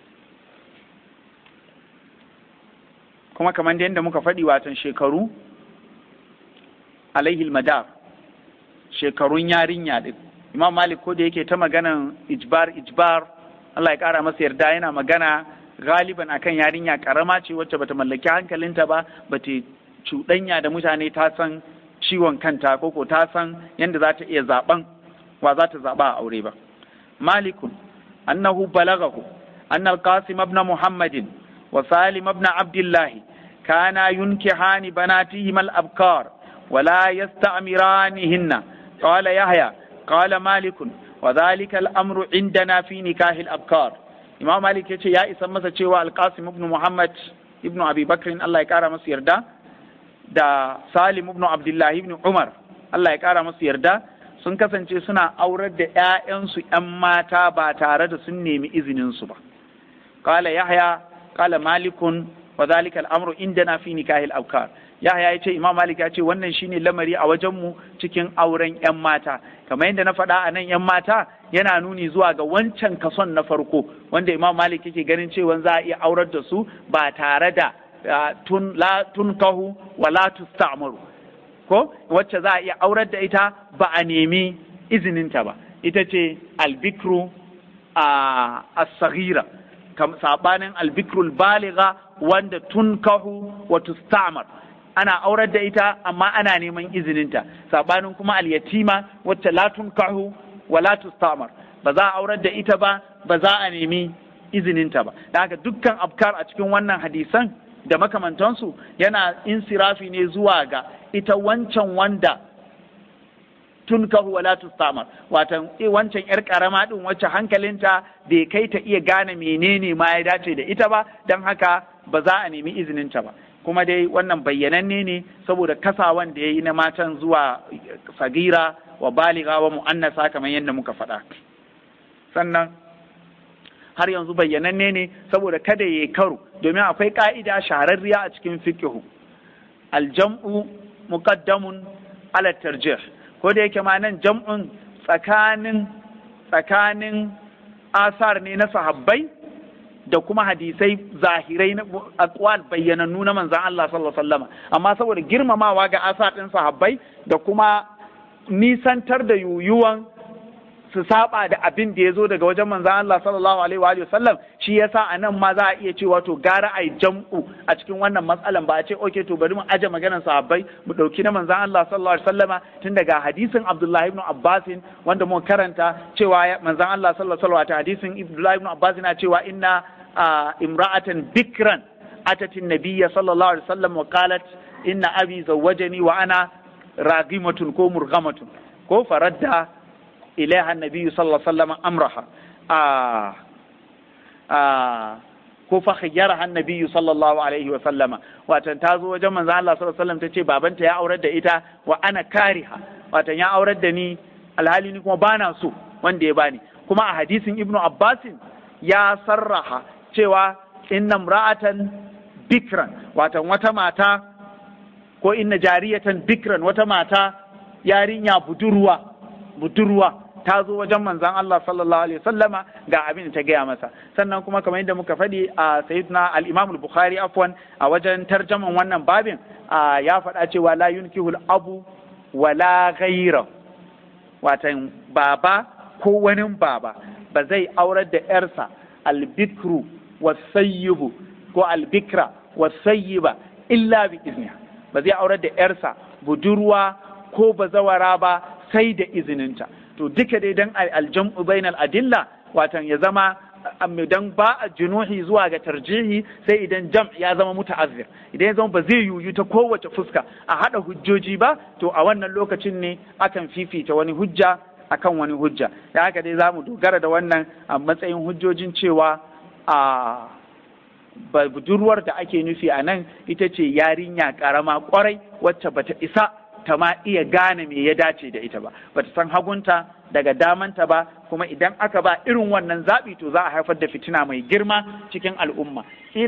Speaker 1: Kuma kamar yadda muka faɗi, watan shekaru alaihil madar, shekarun yarinya din. Imam Malik ko da yake ta maganan ijbar Allah ya ƙara masa yarda, yana magana galiban akan yarinya karama ce wacce bata mallaki hankalinta ba, bata cuɗanya da mutane, ta san ciwon kanta ko ta san yadda za ta iya zaɓen wa za ta zaɓa a aure ba. Malikun annahu balagahu anna al-Qasim ibn Muhammadin wa Salim ibn Abdullah kana yunkihani banatihim al-abkar wa la yasta'miranihinna. Qala Yahya qala Malikun wa dhalika al-amru indana fi nikah al-abkar. Imam Malik yace ya isa masa cewa al-Qasim ibn Muhammad ibn Abi Bakr Allah ya kara masa yarda da Salim ibn Abdullah ibn Umar Allah ya kara masa yarda sun kasance suna aurar da ‘ya'yansu ‘yan mata ba tare da sun nemi izininsu ba. Kala Yahya, kala Malikun, wa zalika al'amru inda na fi nikahil aukar. Yahya ya ce, Imam Malik ya ce, wannan shine lamari a wajenmu cikin auren ‘yan mata. Kamar yadda na faɗa a nan ‘yan mata yana nuni zuwa ga wancan kason na farko, wanda Imam Malik yake ganin cewa za a iya aurar da su ba tare da tun kahu wa la tusta'maru. ko wacce za a iya aurar da ita ba a nemi izininta ba, ita ce albikru as-saghira, sabanin albikrul baliga wanda tunkahu wa tustamar, ana aurar da ita amma ana neman izininta, sabanin kuma alyatima wacce la tunkahu wa la tustamar, ba za a aurar da ita ba, ba za a nemi izininta ba. Da haka dukkan afkar a cikin wannan hadisan da makamantansu yana insirafi ne zuwa ga ita wancan wanda tunkahu wala tustamar, watan wancan yar karama din wacce hankalinta bai kai ta iya gane menene ma ya dace da ita ba, don haka ba za a nemi izininta ba. Kuma dai wannan bayyananne ne saboda kasawan da ya yi na matan zuwa sagira wa baliga wa mu'annasa kamar yadda muka faɗa. Sannan har yanzu bayyananne ne saboda kada ya yi karo, domin akwai ka'ida shahararriya a cikin fiqhu, aljam'u muqaddamun ala tarjih, ko da yake ma nan jam'un tsakanin asar ne na sahabbai da kuma hadisai zahirai na aqwal bayyanannu na manzon Allah sallallahu alaihi wasallam, amma saboda girmamawa ga asar din sahabbai da kuma nisantar da yuyuwan su saba da abin da ya zo daga wajen manzon Allah sallallahu alaihi wa sallam, shi yasa a nan ma za a iya cewa to gara ai jam'u a cikin wannan matsalan, ba a ce okay to bari mu aje maganar sahabbai mu dauki na manzon Allah sallallahu alaihi wasallama, tun daga hadisin Abdullah ibn Abbas wanda mu karanta cewa manzon Allah sallallahu alaihi wasallam, hadisin Abdullah ibn Abbas na cewa inna imra'atan bikran atat an-nabiy sallallahu alaihi wasallam wa qalat inna abi zawwajani wa ana ragimatun ko murghamatun ko faradda ilaiha an-nabiy sallallahu alaihi wasallam amraha ko fa khayyaraha an-nabiy sallallahu alaihi wasallam, watan ta zo wajen manzo Allah sallallahu alaihi wasallam tace babanta ya aurar da ita wa ana kariha, watan ya aurar da ni alhali ni kuma bana so wanda ya bani. Kuma a hadisin Ibn Abbas ya sarraha cewa inna imra'atan bikran, watan wata mata ko inna jariyatan bikran, wata mata yarinya budurwa ta zo wajen manzon Allah sallallahu alaihi wasallama ga abin da ta gaya masa. Sannan kuma kamar yadda muka faɗi a sayyidina al-Imam al-Bukhari afwan a wajen tarjaman wannan babin ya faɗa cewa la yunkihul abu wala ghayra, watan baba ko wani baba ba zai aurar da yarsa albikru wasayyibu ko albikra wasayyiba illa bi izniha, ba zai aurar da yarsa budurwa ko bazawara ba sai da izininta. To duka dai dan aljam'u bainal adilla, watan ya zama dan ba a junuhi zuwa ga tarjihi sai idan jam ya zama muta'azzir, idan ya zama ba zai yuyu ta kowace fuska a hada hujjoji ba, to a wannan lokacin ne akan fifita wani hujja akan wani hujja. Da haka dai za mu dogara da wannan a matsayin hujjojin cewa a budurwar da ake nufi a nan ita ce yarinya karama kwarai wacce bata isa ta ma iya gane me ya dace da ita ba, bata san hagunta daga damanta ba, kuma idan aka ba irin wannan zaɓi to za a haifar da fitina mai girma cikin al'umma.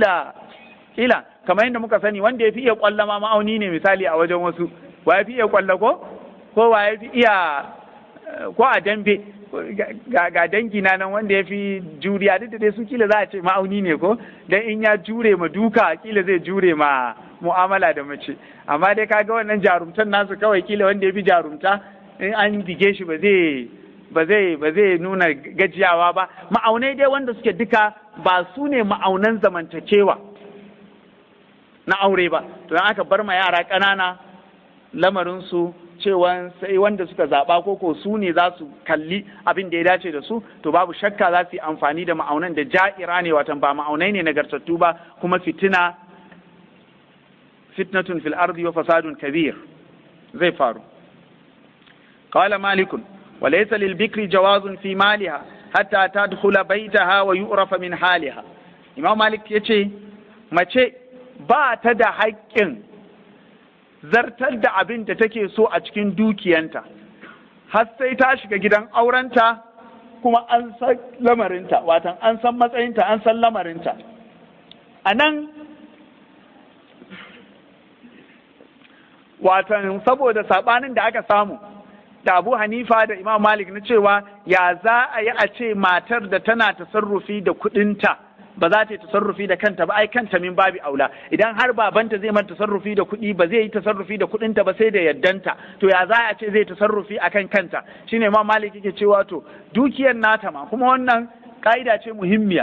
Speaker 1: Ila kamar yadda muka sani wanda ya fi iya kwalla ma ma'auni ne misali a wajen wasu, wa ya fi iya kwalla ko wa ya fi iya ko a dambe ga dangi na nan wanda ya fi juriya, duk da dai su kila za a ce ma'auni ne ko, dan in ya jure ma duka kila zai jure ma mu'amala da mace, amma dai kaga wannan jarumtan nasu kawai kila wanda ya fi jarumta in an dige shi ba zai nuna gajiyawa ba. Ma'aunai dai wanda suke duka ba su ne ma'aunan zamantakewa na aure ba, to aka bar ma yara ƙanana lamarinsu cewa sai wanda suka zaɓa ko su ne za su kalli abin da ya dace da su, to babu shakka za su yi amfani da ma'aunan da ja'ira ne, watan ba ma'aunai ne nagartattu ba, kuma fitnatun fil ardi wa fasadun kabir zai faru. Qala malikun wa laysa lil bikri jawazun fi maliha hatta tadkhula baytaha wa yu'rafa min haliha. Imam Malik yace mace ba ta da haƙƙin zartar da abin da take so a cikin dukiyanta har sai ta shiga gidan aurenta kuma an san lamarinta, watan an san matsayinta, an san lamarinta. A nan watan saboda saɓanin da aka samu da Abu Hanifa da Imam Malik na cewa ya za a yi a ce matar da tana tasarrufi da kuɗinta ba za ta yi tasarrufi da kanta ba, ai kanta min babi aula. Idan har babanta zai mata tasarrufi da kuɗi ba zai yi tasarrufi da kuɗinta ba sai da yaddanta, to ya za a ce zai tasarrufi akan kanta? Shine ma Malik yake cewa to dukiyar nata ma, kuma wannan ka'ida ce muhimmiya,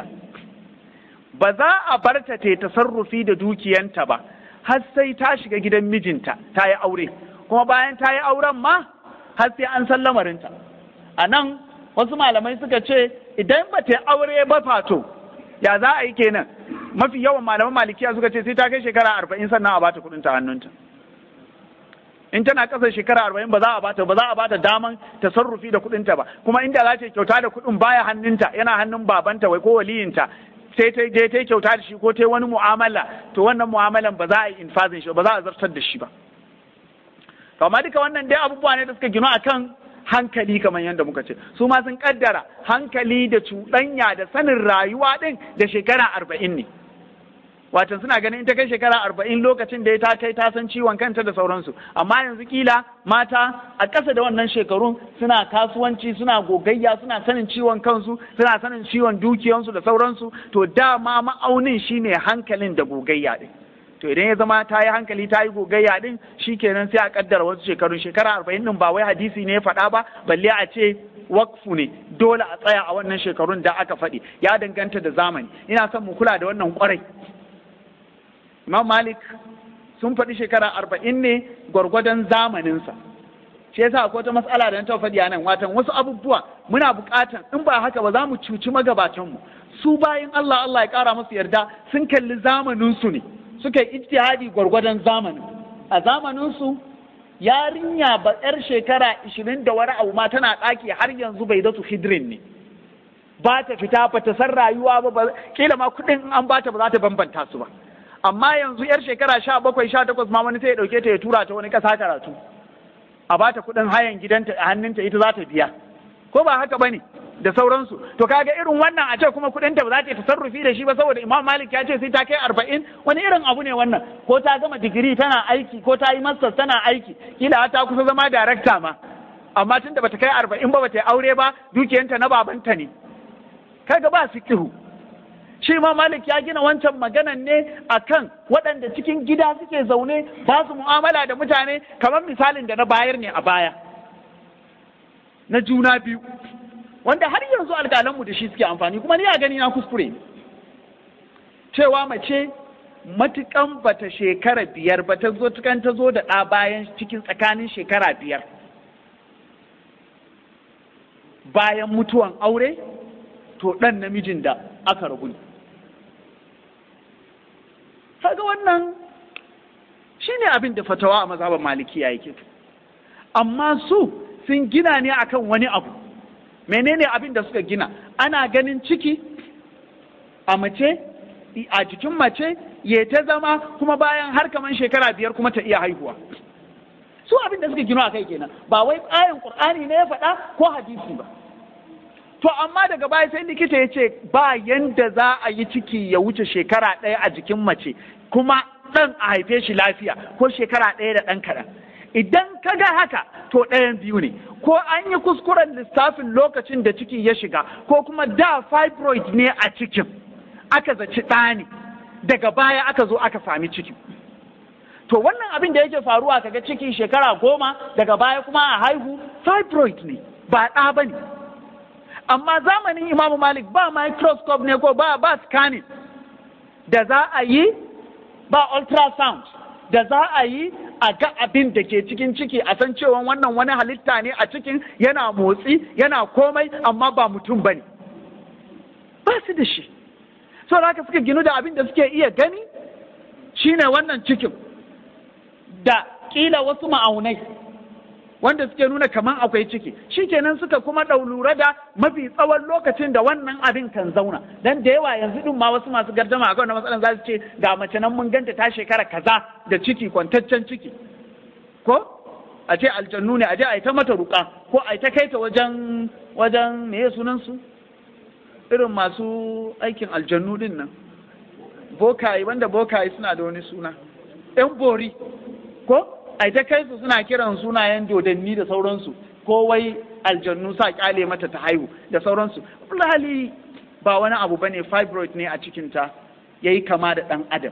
Speaker 1: ba za a bar ta ta tasarrufi da dukiyanta ba har sai ta shiga gidan mijinta ta yi aure, kuma bayan ta yi auren ma har sai an san lamarinta. A nan wasu malamai suka ce idan ba ta aure ba fato ya za a yi kenan? Mafi yawan malaman malikiya suka ce sai ta kai shekara 40 sannan a bata kudin ta hannunta. In tana kasar shekara 40 ba za a bata daman tasarrufi da kudin ta ba, kuma inda za ta kyauta da kudin baya hannunta, yana hannun babanta wai ko waliyinta, sai ta je ta kyauta da shi ko ta wani mu'amala, to wannan mu'amalan ba za a yi infazin shi ba za a zartar da shi ba. To amma duka wannan dai abubuwa ne da suka gino akan hankali, kamar yadda muka ce su ma sun kaddara hankali da cuɗanya da sanin rayuwa ɗin da shekara 40 ne. Watan suna ganin in ta kai shekara 40 lokacin da ta kai ta san ciwon kanta da sauransu, amma yanzu kila mata a ƙasa da wannan shekarun suna kasuwanci, suna gogayya, suna sanin ciwon kansu, suna sanin ciwon dukiyansu da sauransu, to dama ma'aunin shine hankalin da gogayya ɗin. To idan ya zama ta yi hankali ta yi gogayya din kenan sai a kaddara wasu shekarun, shekara 40 din ba wai hadisi ne ya faɗa ba, balle a ce wakfu ne dole a tsaya a wannan shekarun da aka faɗi, ya danganta da zamani. Ina son mu kula da wannan kwarai. Imam Malik sun faɗi shekara 40 ne gwargwadon zamaninsa. Shi yasa akwai wata matsala da na taɓa faɗi a nan, watan wasu abubuwa muna buƙatan in ba haka ba za mu cuci magabatanmu. Su bayan Allah ya ƙara musu yarda sun kalli zamaninsu ne, suka yi ijtihadi gwargwadon zamanin. A zamaninsu yarinya ba yar shekara 20 da wani abu ma tana ɗaki har yanzu bai datu hidrin ne, ba ta fita ba ta san rayuwa ba, kila ma kuɗin in an bata ba za ta bambanta su ba. Amma yanzu yar shekara 17-18 ma wani sai ya ɗauke ta ya tura ta wani ƙasa karatu, a bata kuɗin hayan gidanta a hannunta ita za ta biya, ko ba haka bane da sauransu. To kaga irin wannan a ce kuma kuɗinta ba za ta yi tasarrufi da shi ba saboda Imam Malik ya ce sai ta kai 40, wani irin abu ne wannan? Ko ta gama digiri tana aiki, ko ta yi masters tana aiki, kila ta kusa zama darakta ma, amma tunda bata kai 40 ba bata yi aure ba, dukiyanta na babanta ne. Kaga ba fiqhu. Shi Imam Malik ya gina wancan maganan ne akan waɗanda cikin gida suke zaune ba su mu'amala da mutane, kamar misalin da na bayar ne a baya na juna biyu, wanda har yanzu alƙalanmu da shi suke amfani, kuma ni a gani na kuskure cewa mace matukan bata shekara 5 ba ta zo da ɗa bayan cikin tsakanin shekara 5 bayan mutuwan aure, to ɗan namijin da aka rabu ne. Kaga wannan shine abin da fatawa a mazhaban malikiya yake, amma su sun gina ne akan wani abu. Menene abin da suka gina? Ana ganin ciki a mace, a jikin mace ya ta zama, kuma bayan har kaman shekara 5 kuma ta iya haihuwa. Su abin da suka gina a kai kenan, ba wai ayin Qur'ani ne ya faɗa ko hadisi ba. To amma daga baya sai likita ya ce ba yanda za a yi ciki ya wuce shekara 1 a jikin mace, kuma ɗan a haife shi lafiya, ko shekara 1 da ɗan kaɗan. Idan ka ga haka, to ɗayan biyu ne, ko an yi kuskuren lissafin lokacin da ciki ya shiga, ko kuma da fibroid ne a cikin aka zaci ɗa ne, daga baya aka zo aka sami ciki. To wannan abin da yake faruwa, kaga ciki shekara 10 daga baya kuma a haihu, fibroid ne ba ɗa ba ne. Amma zamanin Imam Malik ba microscope ne ko ba scanning da za a yi, ba ultrasound da za a yi a ga abin da ke cikin ciki, a san cewa wannan wani halitta ne a cikin, yana motsi yana komai, amma ba mutum bane, ba su da shi. So da haka suka ginu da abin da suke iya gani shine wannan cikin, da kila wasu ma'aunai wanda suke nuna kaman akwai ciki, shikenan suka kuma lura da mafi tsawon lokacin da wannan abin kan zauna. Dan da yawa yanzu din ma wasu masu gardama a wannan matsalan za su ce ga mace nan mun ganta ta shekara kaza da ciki, kwantaccen ciki, ko a ce aljannu ne, a je a yi ta mata ruka, ko a yi ta kai ta wajen meye sunan su, irin masu aikin aljannu din nan, bokaye, wanda bokaye suna da wani suna, yan bori, ko ai ta kai su suna kiran sunayen dodanni da sauransu, ko wai aljannu sa kyale mata ta haihu da sauransu. Hali ba wani abu bane, fibroid ne a cikinta yayi kama da ɗan adam,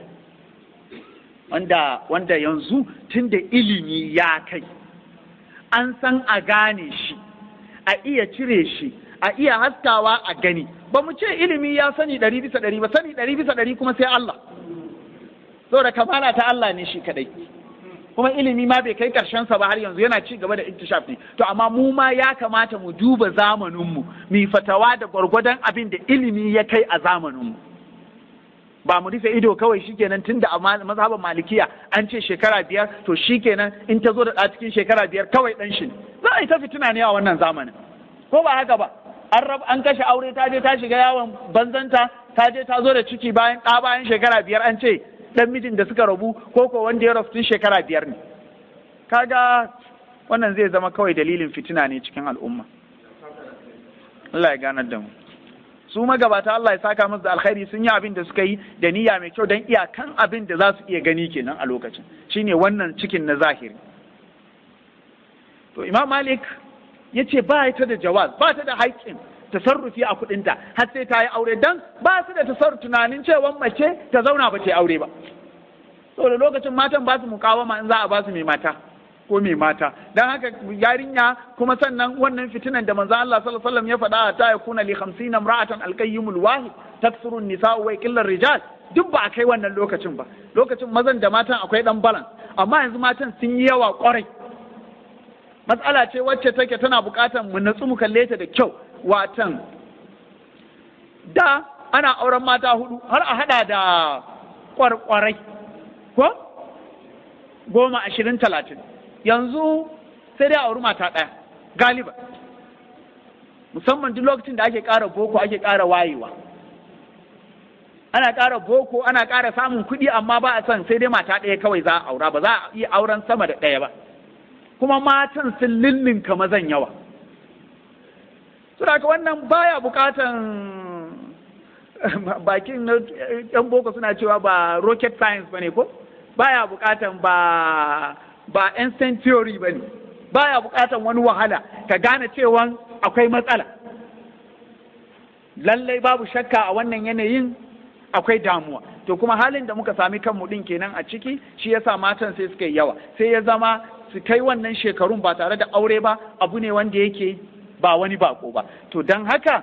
Speaker 1: wanda yanzu tun da ilimi ya kai an san a gane shi, a iya cire shi, a iya haskawa a gani. Ba mu ce ilimi ya sani 100% ba, sani 100% kuma sai Allah, saboda kamala ta Allah ne shi kadai, kuma ilimi ma bai kai sa ba har yanzu, yana ci gaba da iktishaf ne. To amma mu ma ya kamata mu duba zamaninmu, mu fatawa da gwargwadon abin da ilimi ya kai a zamaninmu, ba mu rufe ido kawai shikenan tunda a mazhaban malikiya an ce shekara 5 to shikenan in ta zo da ɗa cikin shekara 5 kawai ɗan shi ne. Za a yi ta fitina ne a wannan zamanin, ko ba haka ba? An kashe aure, ta je ta shiga yawon banzanta, ta je ta zo da ciki bayan shekara 5, an ce dan mijin da suka rabu ko wanda ya rasu tun shekara 5 ne. Kaga wannan zai zama kawai dalilin fitina ne cikin al'umma. Allah ya ganar da mu. Su magabata Allah ya saka musu da alkhairi, sun yi abin da suka yi da niyya mai kyau don iyakan abin da za su iya gani kenan a lokacin, shine wannan cikin na zahiri. To Imam Malik ya ce ba ta da jawaz, ba ta da haƙƙin tasarrufi a kuɗinta har sai ta yi aure, dan ba su da tunanin cewa mace ta zauna ba ta yi aure ba. Saboda lokacin matan ba su mukawama in za a ba su mai mata ko mai mata, dan haka yarinya kuma sannan wannan fitinan da manzo Allah sallallahu alaihi wasallam ya faɗa ta yakuna li 50 imra'atan al-qayyimul wahid taksuru an-nisa'u wa yaqillu ar-rijal, duk ba a kai wannan lokacin ba. Lokacin mazan da matan akwai dan balance, amma yanzu matan sun yi yawa kwarai. Matsala ce wacce take tana buƙatar mu natsu mu kalle ta da kyau. Watan da ana auren mata 4 har a hada da kwarkwarai ko 10, 20, 30, yanzu sai dai a auri mata ɗaya galiba, musamman duk lokacin da ake ƙara boko ake ƙara wayewa, ana ƙara boko ana ƙara samun kuɗi, amma ba a son sai dai mata ɗaya kawai za a aura, ba za a iya auren sama da ɗaya ba, kuma matan sun lillinka mazan yawa. Saboda wannan baya bukatan bakin na yan boko suna cewa ba rocket science bane ko, baya bukatan ba instant theory bane, baya bukatan wani wahala ka gane cewa akwai matsala. Lallai babu shakka a wannan yanayin akwai damuwa, to kuma halin da muka sami kanmu din kenan a ciki, shi yasa matan sai suka yi yawa, sai ya zama su kai wannan shekarun ba tare da aure ba abu ne wanda yake ba wani bako ba. To don haka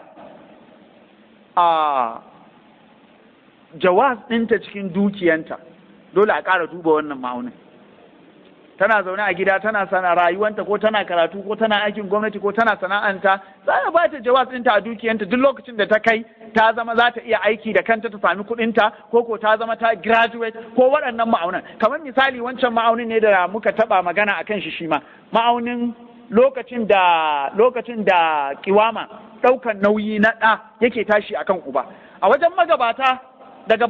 Speaker 1: a jawaz ɗinta cikin dukiyanta dole a ƙara duba wannan ma'aunin. Tana zaune a gida tana sana rayuwanta, ko tana karatu, ko tana aikin gwamnati, ko tana sana'anta, za a ba ta jawaz ɗinta a dukiyanta duk lokacin da ta kai ta zama za ta iya aiki da kanta ta sami kuɗinta, ko ta zama ta graduate, ko waɗannan ma'aunan. Kamar misali wancan ma'aunin ne da muka taɓa magana a kan shi ma, ma'aunin lokacin da kiwama ɗaukan nauyi na ɗa yake tashi akan uba. A wajen magabata daga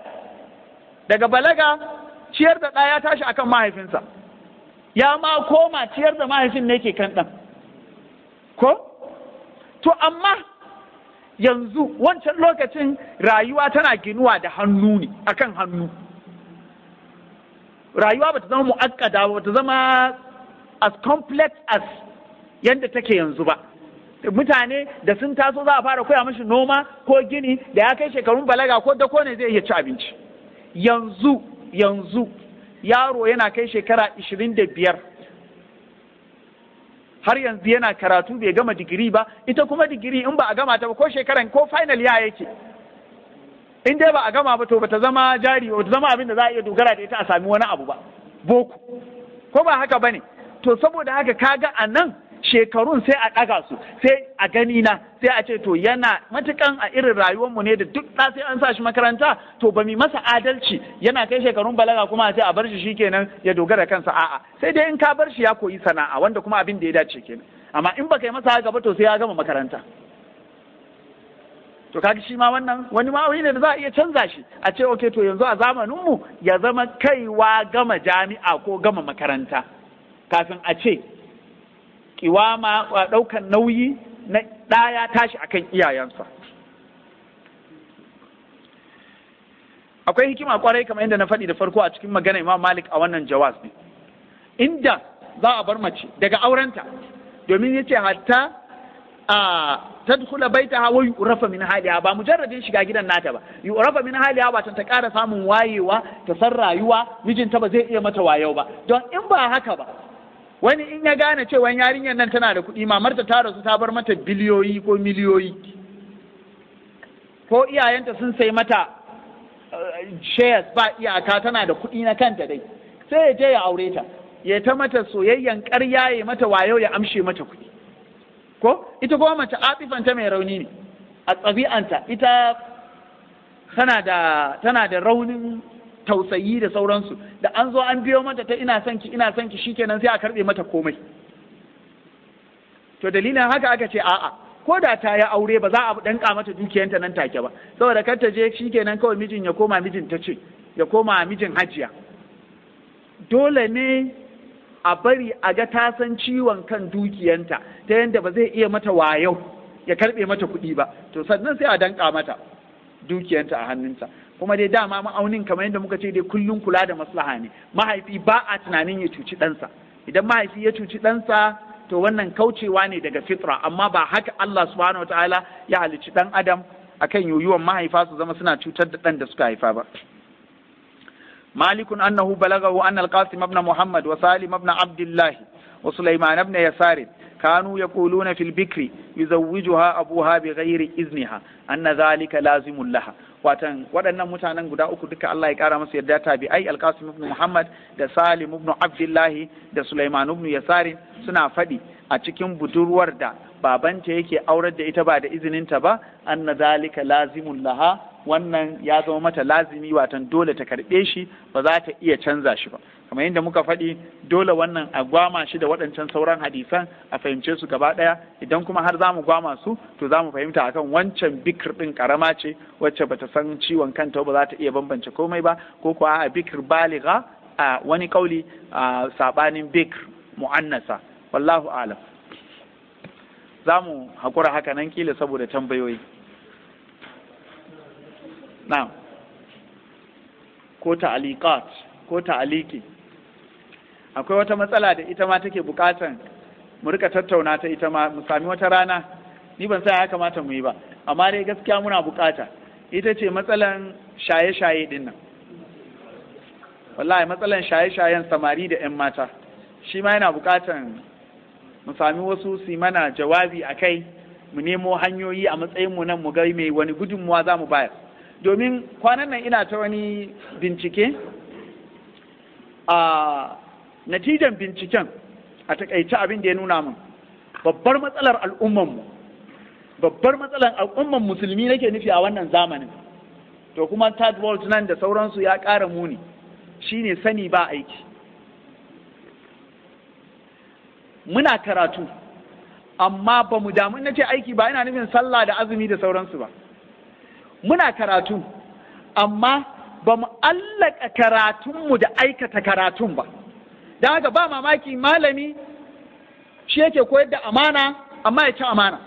Speaker 1: balaga ciyar da ɗa ya tashi akan mahaifinsa, ya ma koma ciyar da mahaifin ne ke kan ɗan. Ko? To amma yanzu wancan lokacin rayuwa tana ginuwa da hannu ne, akan hannu. Rayuwa ba ta zama mu'akkada ba, ba ta zama as complex as yadda take yanzu ba. Mutane da sun taso za a fara koya mashi noma ko gini, da ya kai shekarun balaga ko dako ne zai iya ci abinci. Yanzu yaro yana kai shekara 25 har yanzu yana karatu, bai gama digiri ba. Ita kuma digiri in ba a gama ta ba ko shekaran ko final ya yake, in dai ba a gama ba to ba ta zama jari, ba ta zama abin da za a iya dogara da ita a sami wani abu ba, boko ko ba haka bane. To saboda haka kaga a nan shekarun sai a ɗaga su, sai a gani na sai a ce to yana matukan a irin rayuwarmu ne da duk ɗa sai an sa shi makaranta, to ba mi masa adalci yana kai shekarun balaga kuma a ce a bar shi shikenan ya dogara kansa. A'a, sai dai in ka bar shi ya koyi sana'a, wanda kuma abin da ya dace kenan. Amma in baka yi masa haka ba to sai ya gama makaranta. To kaga shi ma wannan wani ma'auni ne da za a iya canza shi, a ce okay to yanzu a zamaninmu ya zama kaiwa gama jami'a ko gama makaranta kafin a ce kiwama ɗaukan nauyi na ɗaya tashi akan iyayensa. Akwai hikima kwarai kamar yadda na faɗi da farko a cikin magana Imam Malik a wannan jawaz ne, inda za a bar mace daga aurenta, domin yace hatta tadkhula baitaha wa yu'rafa min haliha, ba mujarradin shiga gidan nata ba, yu'rafa min haliha ba ta ƙara samun wayewa ta san rayuwa mijinta ba zai iya mata wayo ba. Don in ba haka ba, wani in ya gane cewa yarinyar nan tana da kuɗi, mamarta ta rasu ta bar mata biliyoyi ko miliyoyi, ko iyayenta sun sai mata shares ba iyaka, tana da kuɗi na kanta dai, sai ya je ya aure ta, ya ta mata soyayyan ƙarya, ya mata wayo, ya amshe mata kuɗi. Ko ita kuma mace atifanta mai rauni ne a ɗabi'anta, ita tana da raunin tausayi da sauransu, da an zo an biyo mata ta ina son ki shikenan sai a karɓe mata komai. To dalilin haka aka ce a'a, ko da ta yi aure ba za a danka mata dukiyanta nan take ba, saboda kar ta je shikenan kawai mijin ya koma mijin ta ce, ya koma mijin hajiya. Dole ne a bari a ga ta san ciwon kan dukiyanta ta yadda ba zai iya mata wayau ya karɓe mata kuɗi ba, to sannan sai a danka mata dukiyanta a hannunta. Kuma dai dama ma'aunin kamar yadda muka ce dai kullum kula da maslaha ne. Mahaifi ba a tunanin ya cuci ɗansa, idan mahaifi ya cuci ɗansa to wannan kaucewa ne daga fitra, amma ba haka Allah subhanahu wataala ya halicci ɗan adam akan yoyuwan mahaifa su zama suna cutar da ɗan da suka haifa ba. مالك أنه بلغه أن القاسم بن محمد وسالم بن عبد الله وسليمان بن يسار كانوا يقولون في البكر يزوجها أبوها بغير إذنها أن ذلك لازم لها. waɗannan mutanen guda uku duka Allah ya ƙara masa yarda tabi'ai, Al-Qasim ibn Muhammad da Salim ibn Abdullahi da Sulaiman ibn Yasarin suna faɗi a cikin budurwar da babanta yake aurar da ita ba da izininta ba, anna zalika lazimun laha, wannan ya zama mata lazimi, watan dole ta karɓe shi, ba za ta iya canza shi ba. Kamar yadda muka faɗi, dole wannan a gwama shi da waɗancan sauran hadisan a fahimce su gaba ɗaya. Idan kuma har za mu gwama su, to za mu fahimta akan wancan bikir ɗin ƙarama ce wacce bata san ciwon kanta ba, za ta iya bambance komai ba, ko kuwa a bikir baliga a wani kauli a saɓanin bikir mu'annasa. Wallahu alam. Za mu haƙura haka nan kila saboda tambayoyi. Na'am. Ko ta'aliqat ko ta'aliki. Akwai wata matsala da ita ma take bukatan mu rika tattauna ta, ita ma mu sami wata rana, ni ban sa ya kamata mu yi ba, amma dai gaskiya muna bukata. Ita ce matsalan shaye-shaye din nan. Wallahi matsalan shaye-shayen samari da 'yan mata, shi ma yana bukatan mu sami wasu su mana jawabi a kai, mu nemo hanyoyi a matsayinmu nan mu ga mai wani gudunmuwa za mu bayar. Domin kwanan nan ina ta wani bincike, a natijan binciken a takaice abin da ya nuna min, babbar matsalar al'ummanmu, babbar matsalar al'umman musulmi nake nufi a wannan zamanin, to kuma third world nan da sauransu ya ƙara muni, shine sani ba aiki. Muna karatu amma ba mu damu, na ce aiki ba ina nufin sallah da azumi da sauransu ba. Muna karatu amma ba mu allaka karatunmu da aikata karatun ba. Don haka ba mamaki malami shi yake koyar da amana amma ya ci amana.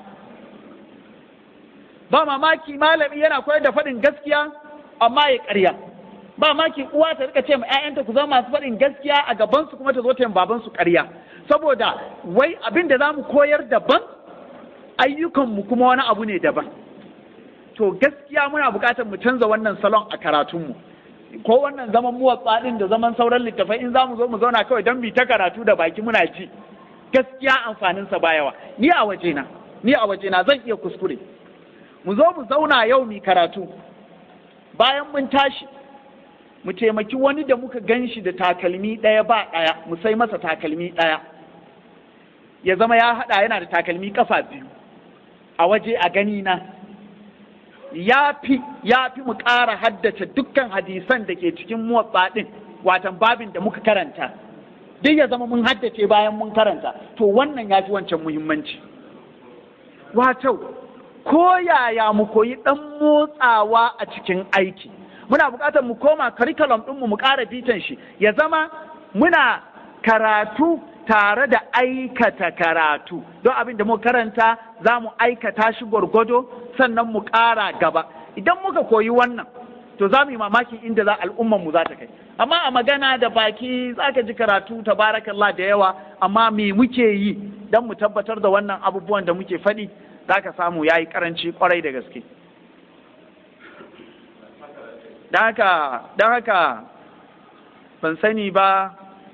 Speaker 1: Ba mamaki malami yana koyar da faɗin gaskiya amma ya ƙarya. Ba mamaki uwa ta rika ce ma 'ya'yanta ku zama masu faɗin gaskiya a gabansu kuma ta zo ta yin babansu ƙarya. Saboda wai abin da za mu koyar daban, ayyukanmu kuma wani abu ne daban. To gaskiya muna buƙatar mu canza wannan salon a karatunmu, ko wannan zaman muwatsa ɗin da zaman sauran littafai, in za mu zo mu zauna kawai don mu ta karatu da baki muna ji, gaskiya amfaninsa ba yawa. Ni a wajena zan iya kuskure. Mu zo mu zauna yau mu karatu, bayan mun tashi mu taimaki wani da muka gan shi da takalmi ɗaya ba ɗaya, mu sai masa takalmi ɗaya, ya zama ya haɗa yana da takalmi ƙafa biyu a waje a gani na. Ya fi mu ƙara haddace dukkan hadisan da ke cikin muwatsa ɗin, watan babin da muka karanta, duk ya zama mun haddace bayan mun karanta. To wannan ya fi wancan muhimmanci. Wato, ko yaya mu koyi ɗan motsawa a cikin aiki. Muna buƙatar mu koma curriculum ɗinmu mu ƙara bitan shi, ya zama muna karatu tare da aikata karatu, don abin da muka karanta za mu aikata shi gwargwado, sannan mu ƙara gaba. Idan muka koyi wannan, to za mu yi mamaki inda al'ummanmu za ta kai. Amma a magana da baki za ka ji karatu tabarakallah da yawa, amma me muke yi don mu tabbatar da wannan abubuwan da muke faɗi za ka samu ya yi karanci kwarai da gaske. Don haka ban sani ba,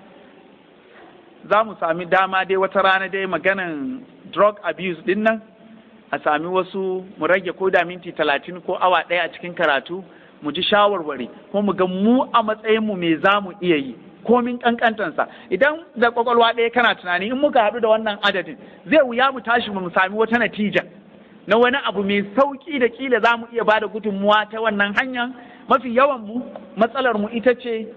Speaker 1: za mu sami dama dai wata rana dai maganan drug abuse din nan, a sami wasu mu rage ko da minti 30 ko awa ɗaya a cikin karatu, mu ji shawarwari ko mu ga mu a matsayinmu me za mu iya yi komin kankantansa. Idan da kwakwalwa ɗaya kana tunani in muka haɗu da wannan adadin zai wuya mu tashi mu sami wata natija na wani abu mai sauƙi da kila za mu iya ba da gudunmuwa ta wannan hanyar. Mafi yawan mu matsalar mu ita ce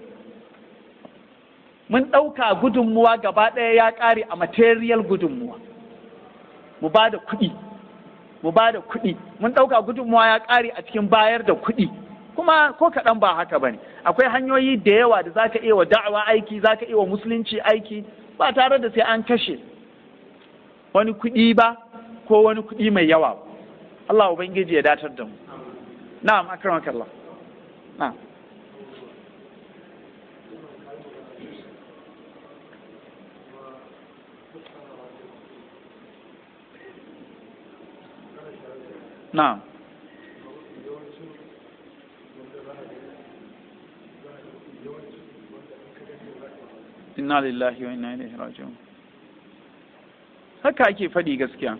Speaker 1: mun ɗauka gudunmuwa gaba ɗaya ya ƙare a material gudunmuwa, mu ba da kuɗi mun ɗauka gudunmuwa ya ƙare a cikin bayar da kuɗi, kuma ko kaɗan ba haka ba ne. Akwai hanyoyi da yawa da za ka iya wa da'awa aiki, za ka iya wa musulunci aiki ba tare da sai an kashe wani kuɗi ba ko wani kuɗi mai yawa. Allah Ubangiji ya datar da mu. Na'am, akramakallah. Na'am. Na'am. Inna lillahi wa inna ilaihi raji'un. Haka ake faɗi gaskiya.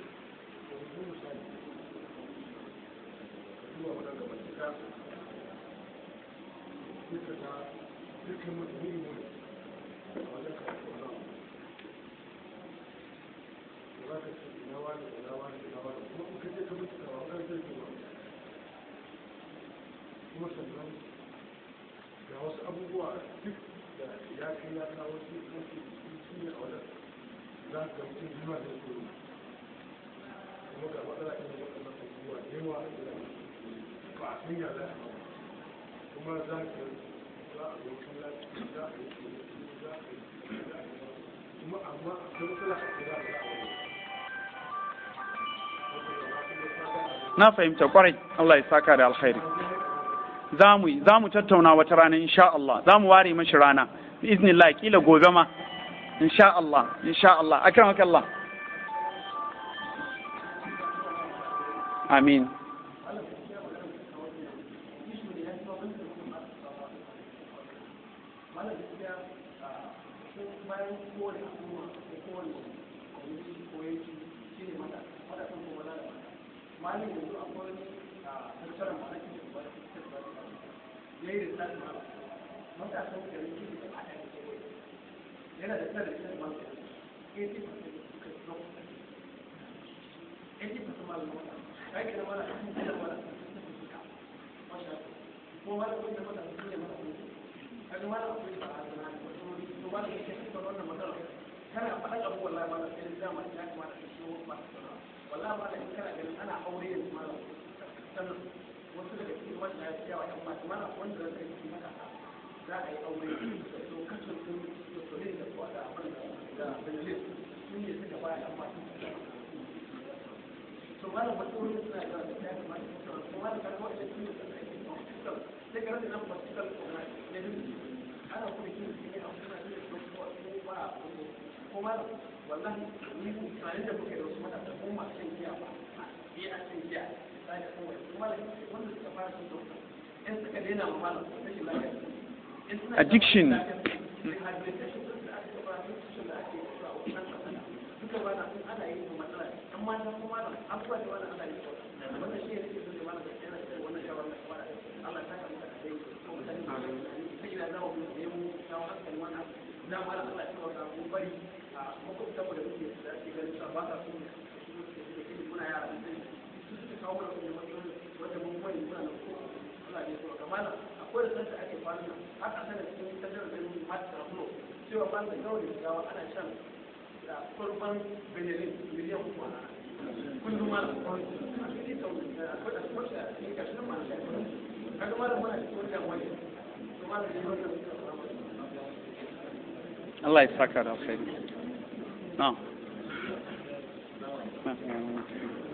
Speaker 1: Na fahimta kwarai, Allah ya saka da alkhairi. Za mu tattauna wata rana insha Allah, za mu ware mashi rana bi iznillah, kila gobe ma insha Allah akramakallah. Amin. Addiction. Allah ya saka da alkhairi. Na'am.